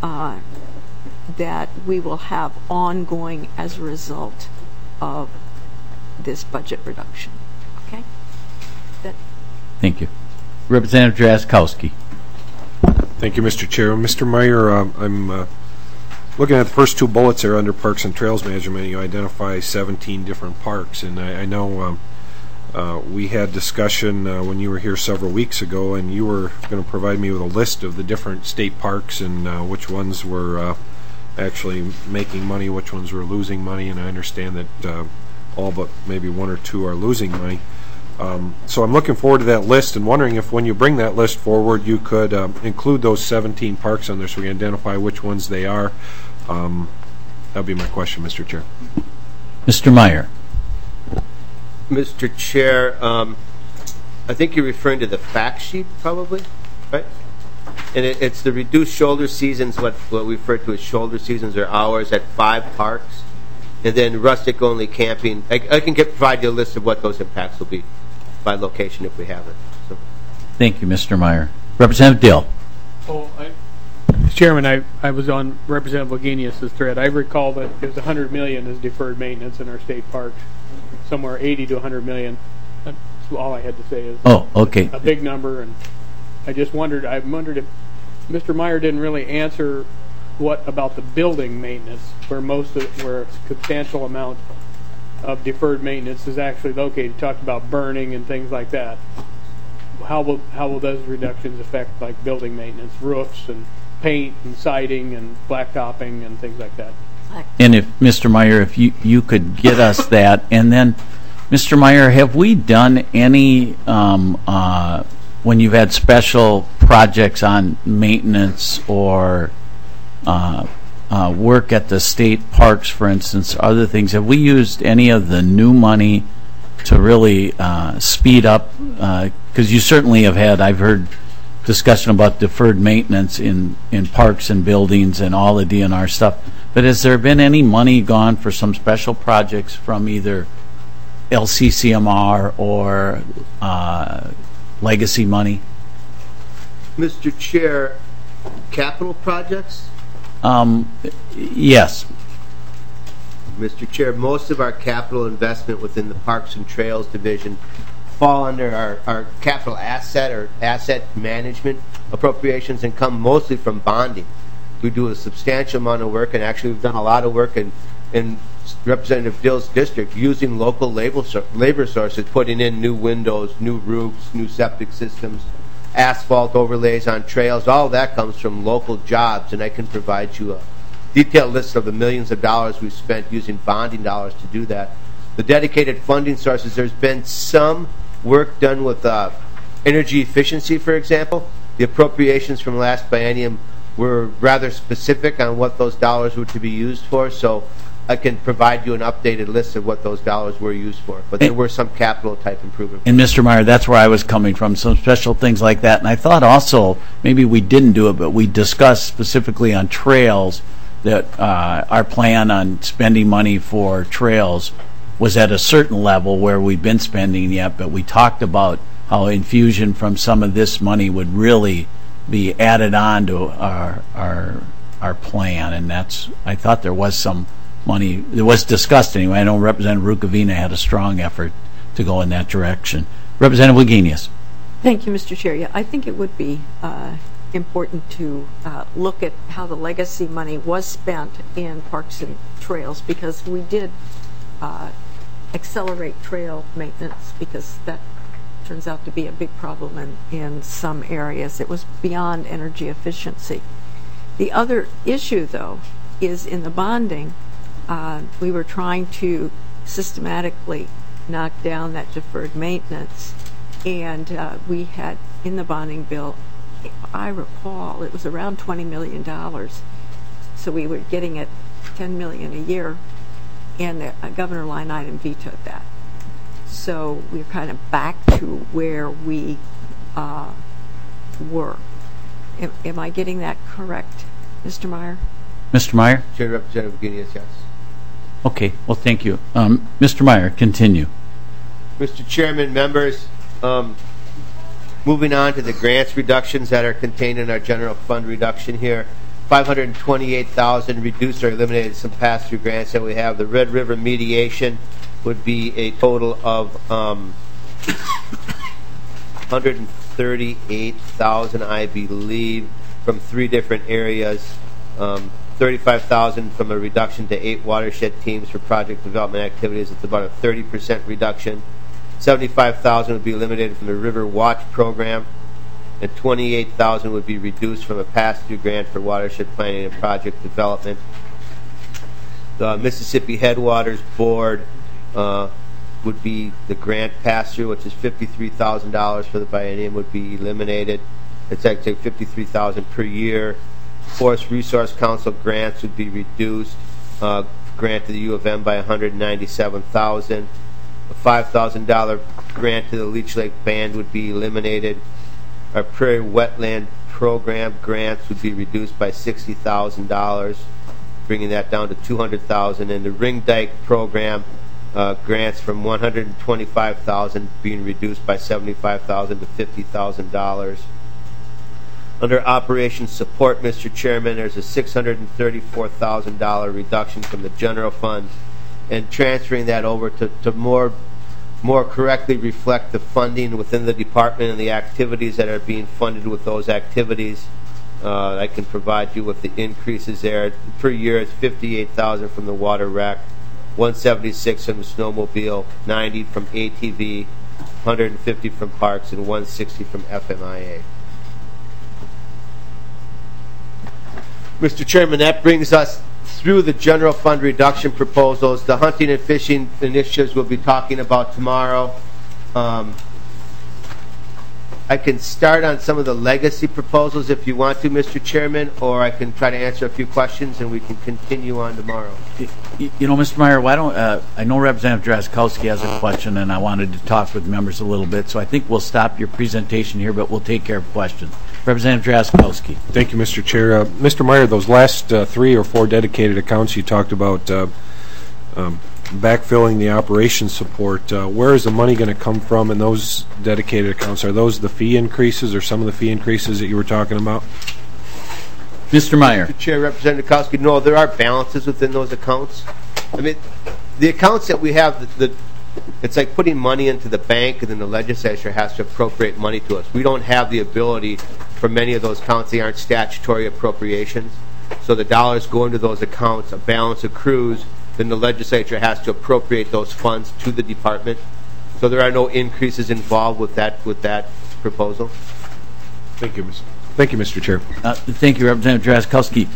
that we will have ongoing as a result of this budget reduction. Okay? Thank you. Representative Drazkowski. Thank you, Mr. Chair. Mr. Meyer, I'm looking at the first 2 bullets there under Parks and Trails Management. You identify 17 different parks, and I know we had discussion when you were here several weeks ago, and you were going to provide me with a list of the different state parks and which ones were actually making money, which ones were losing money, and I understand that all but maybe 1 or 2 are losing money. So I'm looking forward to that list and wondering if when you bring that list forward you could include those 17 parks on there so we can identify which ones they are. That would be my question, Mr. Chair. Mr. Meyer. Mr. Chair, I think you're referring to the fact sheet probably, right? And it's the reduced shoulder seasons, what we refer to as shoulder seasons or hours at 5 parks. And then rustic-only camping. I can provide you a list of what those impacts will be by location if we have it. So. Thank you, Mr. Meyer. Representative Dill. Mr. Chairman, I was on Representative Wagenius' thread. I recall that there's $100 million is deferred maintenance in our state parks, somewhere 80 to 100 million. That's all I had to say is okay. A big number, and I wondered if Mr. Meyer didn't really answer what about the building maintenance, where a substantial amount of deferred maintenance is actually located. You talked about burning and things like that. How will those reductions affect like building maintenance, roofs and paint and siding and blacktopping and things like that? And if Mr. Meyer, if you could get us that, and then Mr. Meyer, have we done any when you've had special projects on maintenance or work at the state parks, for instance, other things, have we used any of the new money to really speed up? Because you certainly have had, I've heard discussion about deferred maintenance in parks and buildings and all the DNR stuff. But has there been any money gone for some special projects from either LCCMR or legacy money? Mr. Chair, capital projects? Yes. Mr. Chair, most of our capital investment within the Parks and Trails Division fall under our capital asset or asset management appropriations and come mostly from bonding. We do a substantial amount of work, and actually we've done a lot of work in Representative Dill's district using local labor sources, putting in new windows, new roofs, new septic systems, asphalt overlays on trails. All of that comes from local jobs, and I can provide you a detailed list of the millions of dollars we've spent using bonding dollars to do that. The dedicated funding sources, there's been some work done with energy efficiency, for example. The appropriations from last biennium were rather specific on what those dollars were to be used for, so I can provide you an updated list of what those dollars were used for. But there were some capital type improvements. And Mr. Meyer, that's where I was coming from, some special things like that. And I thought also, maybe we didn't do it, but we discussed specifically on trails that our plan on spending money for trails was at a certain level where we've been spending yet, but we talked about how infusion from some of this money would really be added on to our plan, and that's, I thought there was some money, it was discussed anyway. I know Representative Rukavina had a strong effort to go in that direction. Representative Wagenius. Thank you, Mr. Chair. Yeah, I think it would be important to look at how the legacy money was spent in Parks and Trails, because we did accelerate trail maintenance because that turns out to be a big problem in some areas. It was beyond energy efficiency. The other issue, though, is in the bonding. We were trying to systematically knock down that deferred maintenance, and we had in the bonding bill, if I recall, it was around $20 million. So we were getting at $10 million a year, and the governor line item vetoed that. So we're kind of back to where we were. Am I getting that correct, Mr. Meyer? Mr. Meyer? Chair, Representative Wagenius, yes. Okay, well, thank you. Mr. Meyer, continue. Mr. Chairman, members, moving on to the grants reductions that are contained in our general fund reduction here. $528,000 reduced or eliminated some pass-through grants that we have. The Red River mediation would be a total of $138,000, I believe, from 3 different areas. $35,000 from a reduction to 8 watershed teams for project development activities. It's about a 30% reduction. $75,000 would be eliminated from the River Watch program, and $28,000 would be reduced from a pass-through grant for watershed planning and project development. The Mississippi Headwaters Board would be the grant pass-through, which is $53,000 for the biennium, would be eliminated. It's actually $53,000 per year. Forest Resource Council grants would be reduced. Grant to the U of M by $197,000. A $5,000 grant to the Leech Lake Band would be eliminated. Our Prairie Wetland Program grants would be reduced by $60,000, bringing that down to $200,000. And the Ring Dike Program grants from $125,000 being reduced by $75,000 to $50,000. Under Operations Support, Mr. Chairman, there's a $634,000 reduction from the general fund, and transferring that over to more correctly reflect the funding within the department and the activities that are being funded with those activities. I can provide you with the increases there. Per year, it's $58,000 from the water rec, $176 from the snowmobile, $90 from ATV, $150 from parks, and $160 from FMIA. Mr. Chairman, that brings us through the general fund reduction proposals. The hunting and fishing initiatives we'll be talking about tomorrow. I can start on some of the legacy proposals if you want to, Mr. Chairman, or I can try to answer a few questions and we can continue on tomorrow. You know, Mr. Meyer, why don't I know Representative Drazkowski has a question, and I wanted to talk with members a little bit, so I think we'll stop your presentation here, but we'll take care of questions. Representative Drazkowski. Thank you, Mr. Chair. Mr. Meyer, those last 3 or 4 dedicated accounts you talked about backfilling the operations support, where is the money going to come from in those dedicated accounts? Are those the fee increases or some of the fee increases that you were talking about? Mr. Meyer. Mr. Chair, Representative Drazkowski, no, there are balances within those accounts. I mean, the accounts that we have, it's like putting money into the bank and then the legislature has to appropriate money to us. We don't have the ability for many of those accounts. They aren't statutory appropriations. So the dollars go into those accounts, a balance accrues, then the legislature has to appropriate those funds to the department. So there are no increases involved with that proposal. Thank you, Mr. Chair. Thank you, Representative Drazkowski.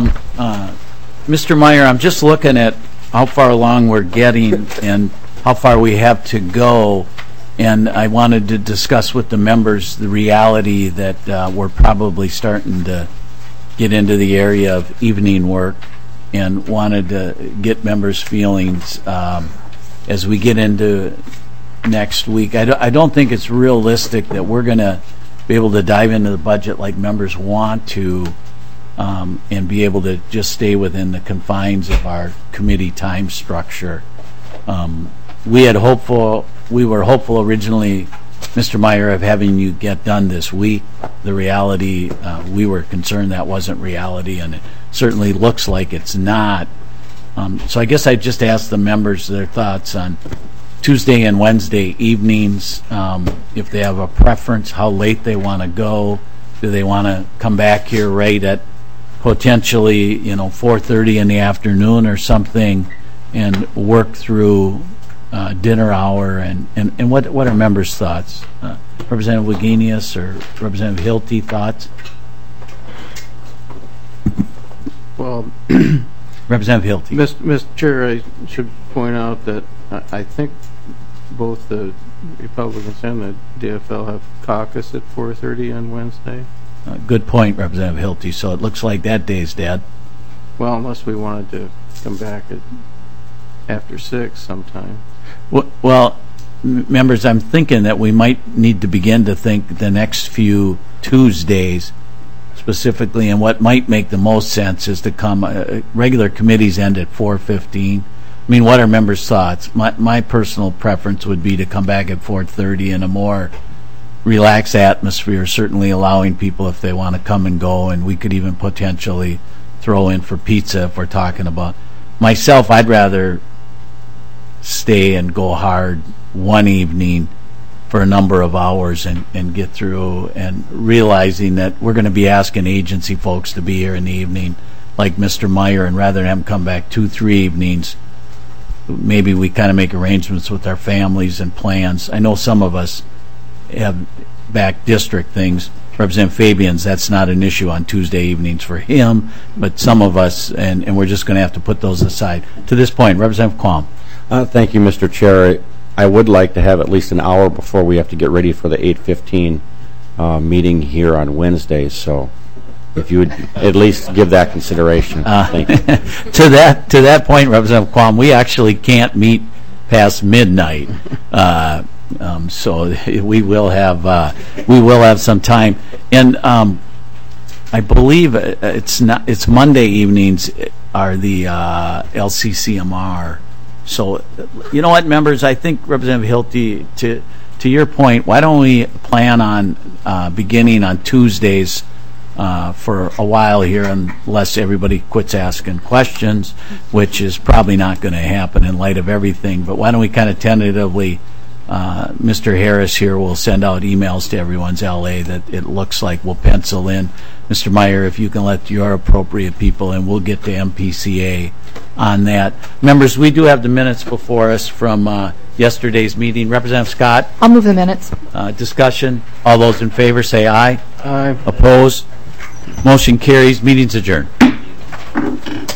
Mr. Meyer, I'm just looking at how far along we're getting and how far we have to go, and I wanted to discuss with the members the reality that we're probably starting to get into the area of evening work, and wanted to get members' feelings as we get into next week. I don't think it's realistic that we're going to be able to dive into the budget like members want to and be able to just stay within the confines of our committee time structure. We were hopeful originally, Mr. Meyer, of having you get done this week. The reality, we were concerned that wasn't reality, and it certainly looks like it's not. So I guess I'd just ask the members their thoughts on Tuesday and Wednesday evenings, if they have a preference, how late they want to go. Do they want to come back here right at potentially 4:30 in the afternoon or something and work through dinner hour, and what are members' thoughts? Representative Wagenius or Representative Hilty, thoughts? Well, Representative Hilty. Mr. Chair, I should point out that I think both the Republicans and the DFL have caucus at 4:30 on Wednesday. Good point, Representative Hilty. So it looks like that day's dead. Well, unless we wanted to come back after 6 sometime. Well, members, I'm thinking that we might need to begin to think the next few Tuesdays specifically, and what might make the most sense is to come. Regular committees end at 4:15. I mean, what are members' thoughts? My personal preference would be to come back at 4:30 in a more relaxed atmosphere, certainly allowing people if they want to come and go, and we could even potentially throw in for pizza if we're talking about. Myself, I'd rather stay and go hard one evening for a number of hours and get through, and realizing that we're going to be asking agency folks to be here in the evening like Mr. Meyer, and rather than have them come back 2-3 evenings, maybe we kind of make arrangements with our families and plans. I know some of us have back district things. Representative Fabian's, that's not an issue on Tuesday evenings for him, but some of us, and we're just going to have to put those aside. To this point, Representative Quam. Thank you, Mr. Chair. I would like to have at least an hour before we have to get ready for the 8:15 meeting here on Wednesdays, so if you would at least give that consideration. Thank you. To that point, Representative Quam, we actually can't meet past midnight. So we will have some time, and I believe it's Monday evenings are the LCCMR. So you know what, members, I think Representative Hilty, to your point, why don't we plan on beginning on Tuesdays for a while here, unless everybody quits asking questions, which is probably not going to happen in light of everything. But why don't we kind of tentatively, Mr. Harris here will send out emails to everyone's LA that it looks like we'll pencil in. Mr. Meyer, if you can let your appropriate people, and we'll get to MPCA on that. Members, we do have the minutes before us from yesterday's meeting. Representative Scott? I'll move the minutes. Discussion. All those in favor say aye. Aye. Opposed? Motion carries. Meeting's adjourned.